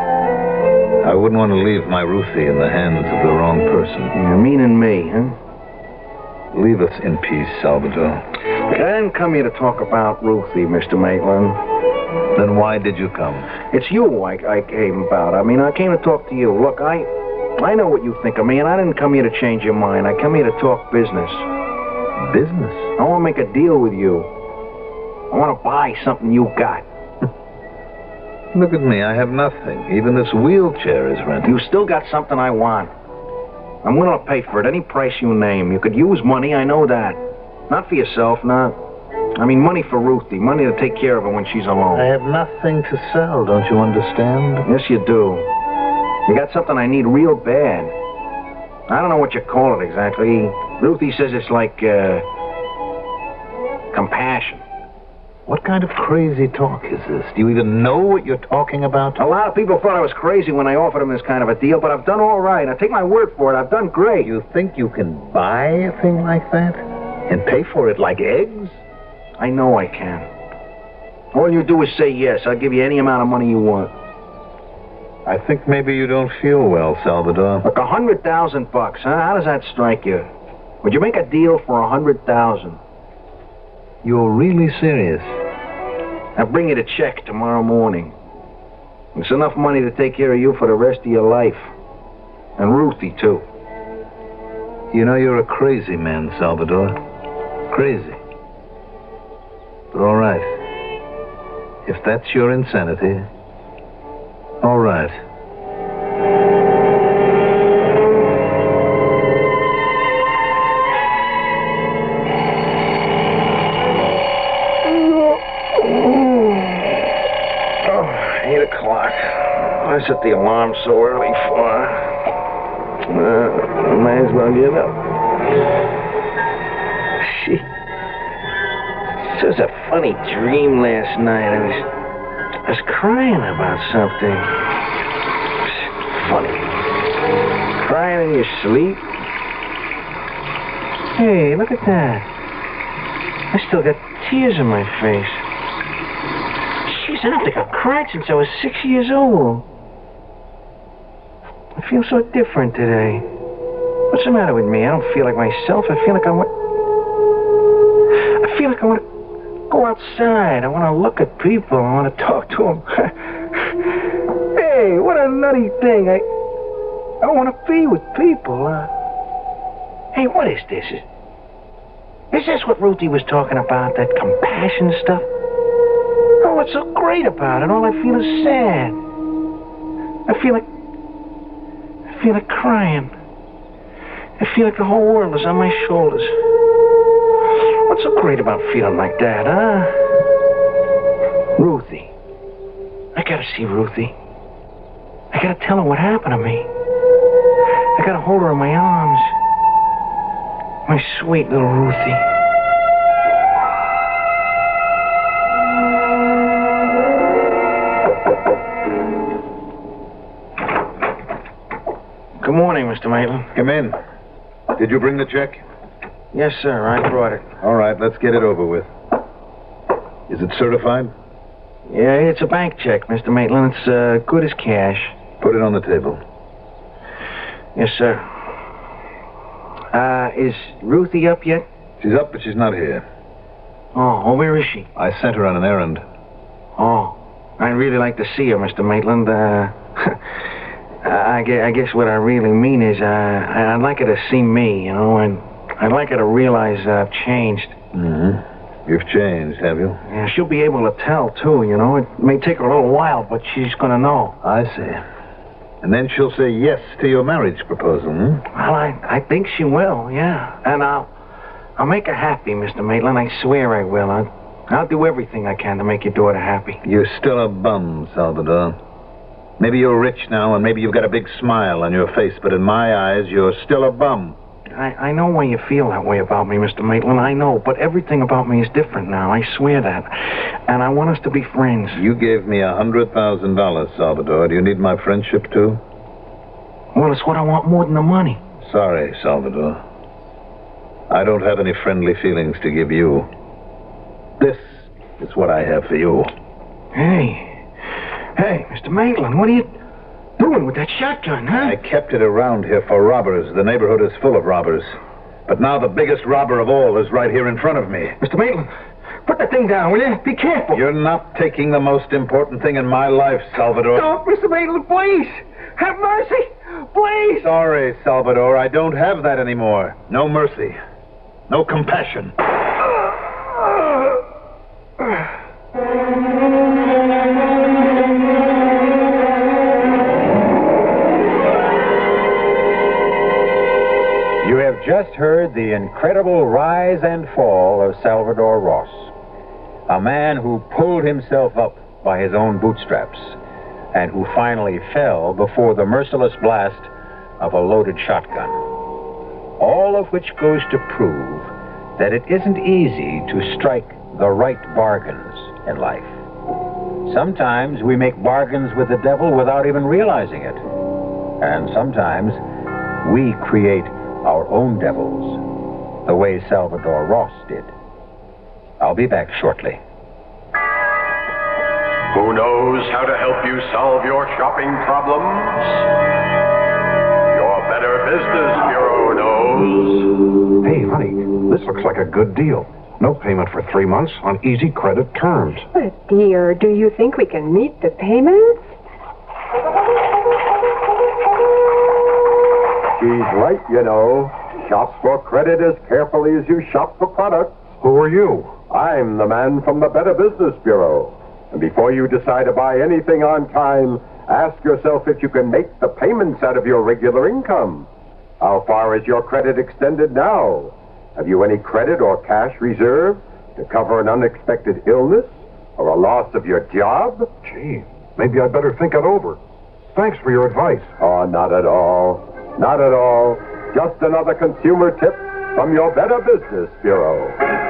I wouldn't want to leave my Ruthie in the hands of the wrong person. Yeah, meaning me, huh? Leave us in peace, Salvador. I didn't come here to talk about Ruthie, Mister Maitland. Then why did you come? It's you I, I came about. I mean, I came to talk to you. Look, I I know what you think of me, and I didn't come here to change your mind. I come here to talk business. Business? I want to make a deal with you. I want to buy something you got. Look at me. I have nothing. Even this wheelchair is rented. You still got something I want. I'm willing to pay for it any price you name. You could use money, I know that. Not for yourself, not. I mean, money for Ruthie. Money to take care of her when she's alone. I have nothing to sell, don't you understand? Yes, you do. You got something I need real bad. I don't know what you call it exactly. Ruthie says it's like, uh... compassion. What kind of crazy talk is this? Do you even know what you're talking about? A lot of people thought I was crazy when I offered them this kind of a deal, but I've done all right. I take my word for it. I've done great. You think you can buy a thing like that? And pay for it like eggs? I know I can. All you do is say yes. I'll give you any amount of money you want. I think maybe you don't feel well, Salvador. Like a hundred thousand bucks, huh? How does that strike you? Would you make a deal for a hundred thousand? You're really serious? I'll bring you the check tomorrow morning. It's enough money to take care of you for the rest of your life. And Ruthie, too. You know, you're a crazy man, Salvador. Crazy. But all right. If that's your insanity, all right. I set the alarm so early for. Uh, might as well get up. She. This was a funny dream last night. I was. I was crying about something. Funny. Crying in your sleep? Hey, look at that. I still got tears in my face. Jeez, I don't think I've cried since I was six years old. I feel so different today. What's the matter with me? I don't feel like myself. I feel like I want... I feel like I want to go outside. I want to look at people. I want to talk to them. Hey, what a nutty thing. I... I want to be with people. Uh... Hey, what is this? Is... is this what Ruthie was talking about? That compassion stuff? Oh, what's so great about it? All I feel is sad. I feel like... I feel like crying. I feel like the whole world is on my shoulders. What's so great about feeling like that, huh? Ruthie. I gotta see Ruthie. I gotta tell her what happened to me. I gotta hold her in my arms. My sweet little Ruthie. Good morning, Mister Maitland. Come in. Did you bring the check? Yes, sir. I brought it. All right, let's get it over with. Is it certified? Yeah, it's a bank check, Mister Maitland. It's uh, good as cash. Put it on the table. Yes, sir. Uh, is Ruthie up yet? She's up, but she's not here. Oh, well, where is she? I sent her on an errand. Oh, I'd really like to see her, Mister Maitland. Uh... I guess, I guess what I really mean is, uh, I'd like her to see me, you know, and I'd like her to realize I've changed. Mm-hmm. You've changed, have you? Yeah, she'll be able to tell, too, you know. It may take her a little while, but she's going to know. I see. And then she'll say yes to your marriage proposal, hmm? Well, I, I think she will, yeah. And I'll, I'll make her happy, Mister Maitland. I swear I will. I'll, I'll do everything I can to make your daughter happy. You're still a bum, Salvador. Maybe you're rich now, and maybe you've got a big smile on your face, but in my eyes, you're still a bum. I, I know why you feel that way about me, Mister Maitland. I know, but everything about me is different now. I swear that. And I want us to be friends. You gave me a hundred thousand dollars, Salvador. Do you need my friendship, too? Well, it's what I want more than the money. Sorry, Salvador. I don't have any friendly feelings to give you. This is what I have for you. Hey. Hey, Mister Maitland, what are you doing with that shotgun, huh? I kept it around here for robbers. The neighborhood is full of robbers. But now the biggest robber of all is right here in front of me. Mister Maitland, put that thing down, will you? Be careful. You're not taking the most important thing in my life, Salvador. Don't, Mister Maitland, please. Have mercy. Please. Sorry, Salvador. I don't have that anymore. No mercy. No compassion. You have just heard the incredible rise and fall of Salvador Ross, a man who pulled himself up by his own bootstraps and who finally fell before the merciless blast of a loaded shotgun. All of which goes to prove that it isn't easy to strike the right bargains in life. Sometimes we make bargains with the devil without even realizing it. And sometimes we create our own devils, the way Salvador Ross did. I'll be back shortly. Who knows how to help you solve your shopping problems? Your Better Business Bureau knows. Hey, honey, this looks like a good deal. No payment for three months on easy credit terms. But, dear, do you think we can meet the payments? She's right, you know. Shop for credit as carefully as you shop for products. Who are you? I'm the man from the Better Business Bureau. And before you decide to buy anything on time, ask yourself if you can make the payments out of your regular income. How far is your credit extended now? Have you any credit or cash reserve to cover an unexpected illness or a loss of your job? Gee, maybe I'd better think it over. Thanks for your advice. Oh, not at all. Not at all. Just another consumer tip from your Better Business Bureau.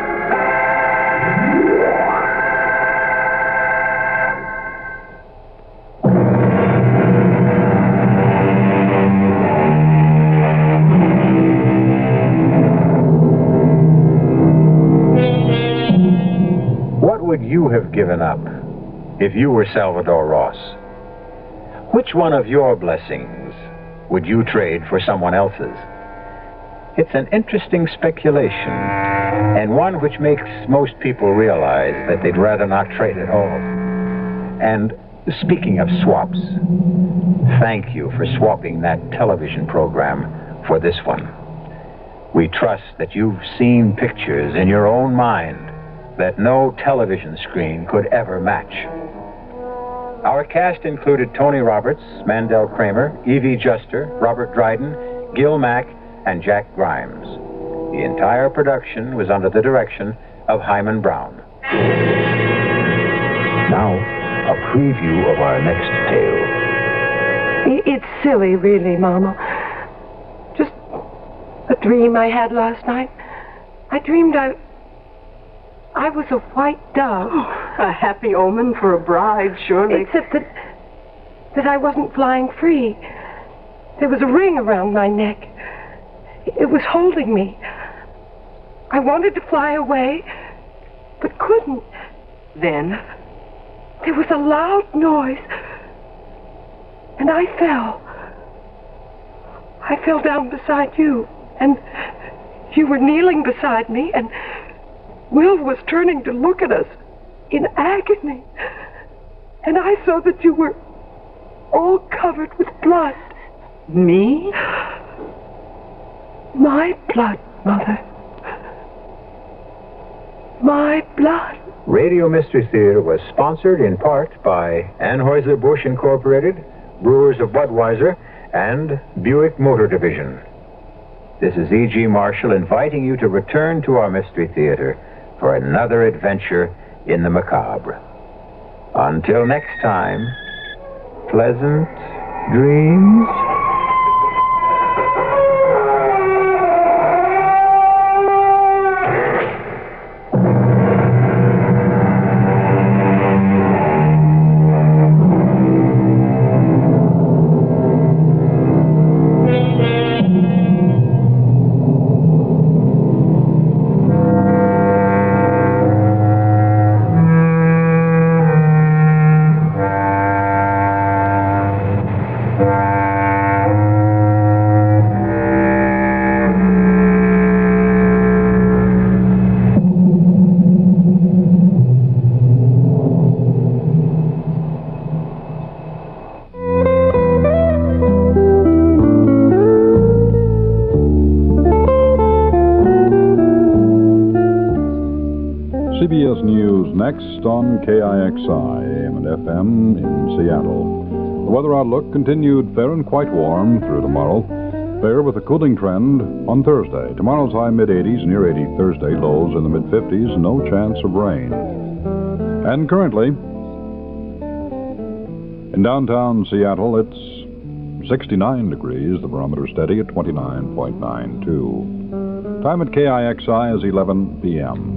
What would you have given up if you were Salvador Ross? Which one of your blessings would you trade for someone else's? It's an interesting speculation, and one which makes most people realize that they'd rather not trade at all. And speaking of swaps, thank you for swapping that television program for this one. We trust that you've seen pictures in your own mind that no television screen could ever match. Our cast included Tony Roberts, Mandel Kramer, Evie Juster, Robert Dryden, Gil Mack, and Jack Grimes. The entire production was under the direction of Hyman Brown. Now, a preview of our next tale. I- It's silly, really, Mama. Just a dream I had last night. I dreamed I... I was a white dove. A happy omen for a bride, surely. Except that... that I wasn't flying free. There was a ring around my neck. It was holding me. I wanted to fly away, but couldn't. Then? There was a loud noise, and I fell. I fell down beside you, and you were kneeling beside me, and Will was turning to look at us in agony. And I saw that you were all covered with blood. Me? My blood, Mother. My blood. Radio Mystery Theater was sponsored in part by Anheuser-Busch Incorporated, Brewers of Budweiser, and Buick Motor Division. This is E G. Marshall inviting you to return to our Mystery Theater for another adventure in the macabre. Until next time, pleasant dreams. News next on K I X I, A M and F M in Seattle. The weather outlook continued fair and quite warm through tomorrow. Fair with a cooling trend on Thursday. Tomorrow's high mid eighties, near eighty Thursday, lows in the mid fifties, no chance of rain. And currently, in downtown Seattle, it's sixty-nine degrees, the barometer steady at twenty-nine point nine two. Time at K I X I is eleven p m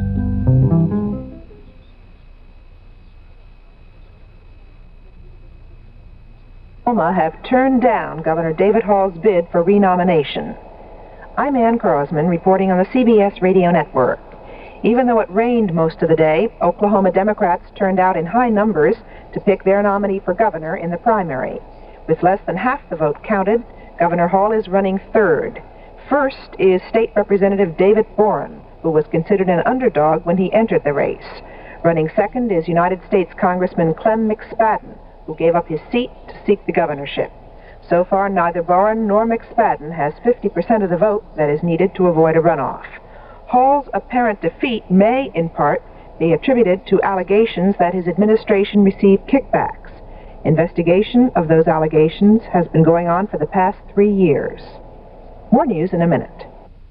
have turned down Governor David Hall's bid for renomination. I'm Ann Crosman reporting on the C B S radio network. Even though it rained most of the day, Oklahoma Democrats turned out in high numbers to pick their nominee for governor in the primary. With less than half the vote counted, Governor Hall is running third. First is State Representative David Boren, who was considered an underdog when he entered the race. Running second is United States Congressman Clem McSpadden, who gave up his seat to seek the governorship. So far, neither Boren nor McSpadden has fifty percent of the vote that is needed to avoid a runoff. Hall's apparent defeat may, in part, be attributed to allegations that his administration received kickbacks. Investigation of those allegations has been going on for the past three years. More news in a minute.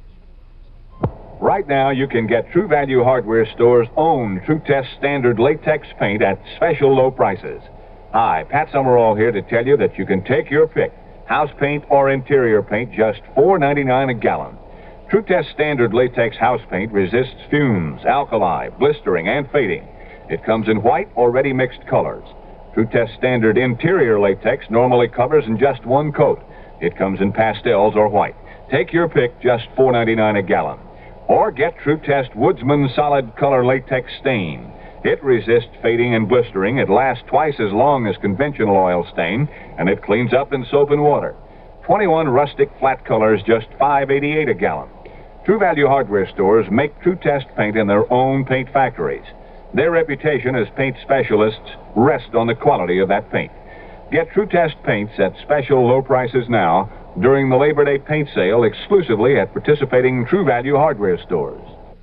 Right now, you can get True Value Hardware Store's own True Test Standard Latex paint at special low prices. Hi, Pat Summerall here to tell you that you can take your pick, house paint or interior paint, just four ninety-nine a gallon. True Test Standard Latex House Paint resists fumes, alkali, blistering, and fading. It comes in white or ready-mixed colors. True Test Standard Interior Latex normally covers in just one coat. It comes in pastels or white. Take your pick, just four ninety-nine a gallon. Or get True Test Woodsman Solid Color Latex Stain. It resists fading and blistering. It lasts twice as long as conventional oil stain, and it cleans up in soap and water. twenty-one rustic flat colors, just five eighty-eight a gallon. True Value Hardware Stores make True Test paint in their own paint factories. Their reputation as paint specialists rests on the quality of that paint. Get True Test paints at special low prices now during the Labor Day paint sale exclusively at participating True Value Hardware Stores.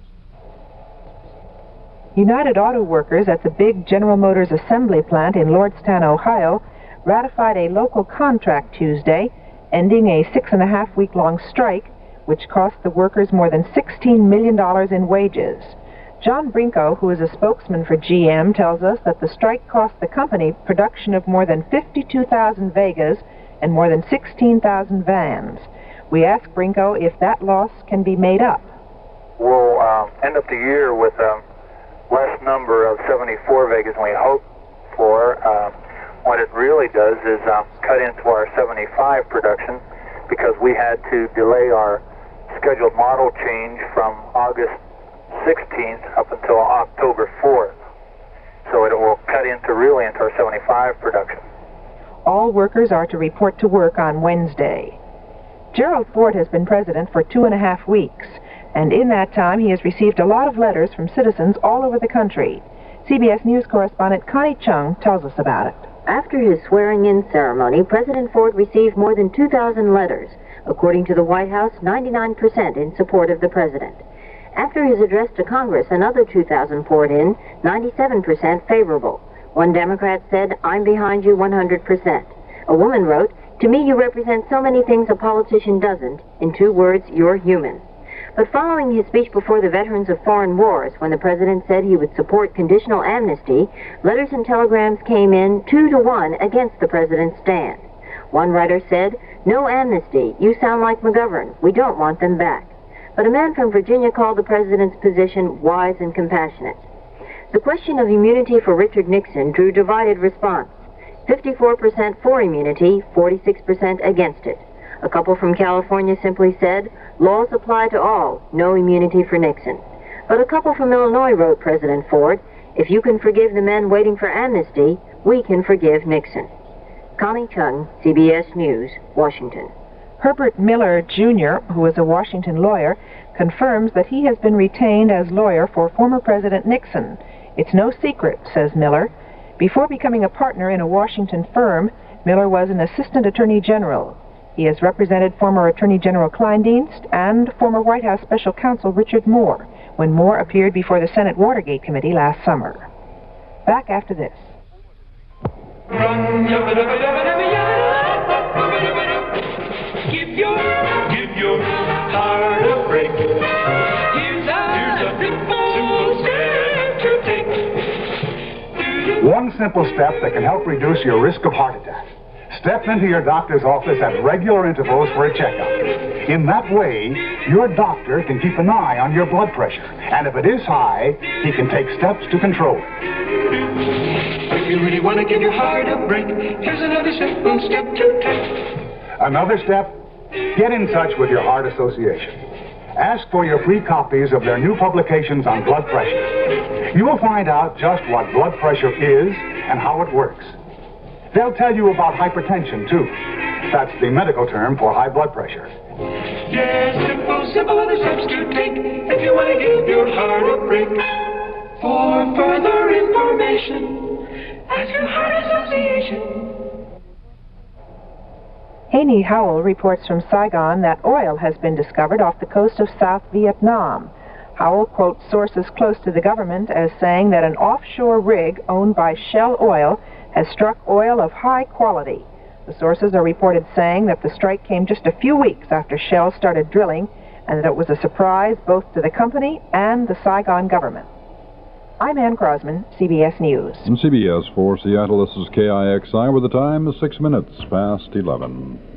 United Auto Workers at the big General Motors assembly plant in Lordstown, Ohio, ratified a local contract Tuesday, ending a six and a half week long strike, which cost the workers more than sixteen million dollars in wages. John Brinko, who is a spokesman for G M, tells us that the strike cost the company production of more than fifty-two thousand Vegas and more than sixteen thousand vans. We asked Brinko if that loss can be made up. We'll uh, end up the year with a less number of seventy-four Vegas than we hoped for. Uh, what it really does is uh, cut into our seventy-five production because we had to delay our scheduled model change from August sixteenth up until October fourth. So it will cut into really into our seventy-five production. All workers are to report to work on Wednesday. Gerald Ford has been president for two and a half weeks, and in that time he has received a lot of letters from citizens all over the country. C B S News correspondent Connie Chung tells us about it. After his swearing-in ceremony, President Ford received more than two thousand letters. According to the White House, ninety-nine percent in support of the president. After his address to Congress, another two thousand poured in, ninety-seven percent favorable. One Democrat said, "I'm behind you one hundred percent. A woman wrote, "To me, you represent so many things a politician doesn't. In two words, you're human." But following his speech before the veterans of foreign wars, when the president said he would support conditional amnesty, letters and telegrams came in two to one against the president's stand. One writer said, "No amnesty. You sound like McGovern. We don't want them back." But a man from Virginia called the president's position wise and compassionate. The question of immunity for Richard Nixon drew divided response. fifty-four percent for immunity, forty-six percent against it. A couple from California simply said, "Laws apply to all, no immunity for Nixon." But a couple from Illinois wrote President Ford, "If you can forgive the men waiting for amnesty, we can forgive Nixon." Connie Chung, C B S News, Washington. Herbert Miller, Junior, who is a Washington lawyer, confirms that he has been retained as lawyer for former President Nixon. It's no secret, says Miller. Before becoming a partner in a Washington firm, Miller was an assistant attorney general. He has represented former Attorney General Kleindienst and former White House Special Counsel Richard Moore. when Moore appeared before the Senate Watergate Committee last summer. Back after this. Give your, give your heart a break. Here's a, Here's a simple step to take. One simple step that can help reduce your risk of heart attack. Step into your doctor's office at regular intervals for a checkup. In that way, your doctor can keep an eye on your blood pressure. And if it is high, he can take steps to control it. If you really want to give your heart a break, here's another simple step to take. Another step, get in touch with your Heart Association. Ask for your free copies of their new publications on blood pressure. You will find out just what blood pressure is and how it works. They'll tell you about hypertension, too. That's the medical term for high blood pressure. Yes, simple, simple other steps to take if you want to give your heart a break. For further information, ask your Heart Association. Haney Howell reports from Saigon that oil has been discovered off the coast of South Vietnam. Howell quotes sources close to the government as saying that an offshore rig owned by Shell Oil has struck oil of high quality. The sources are reported saying that the strike came just a few weeks after Shell started drilling, and that it was a surprise both to the company and the Saigon government. I'm Ann Crosman, C B S News. In C B S for Seattle, this is K I X I, where the time is six minutes past eleven.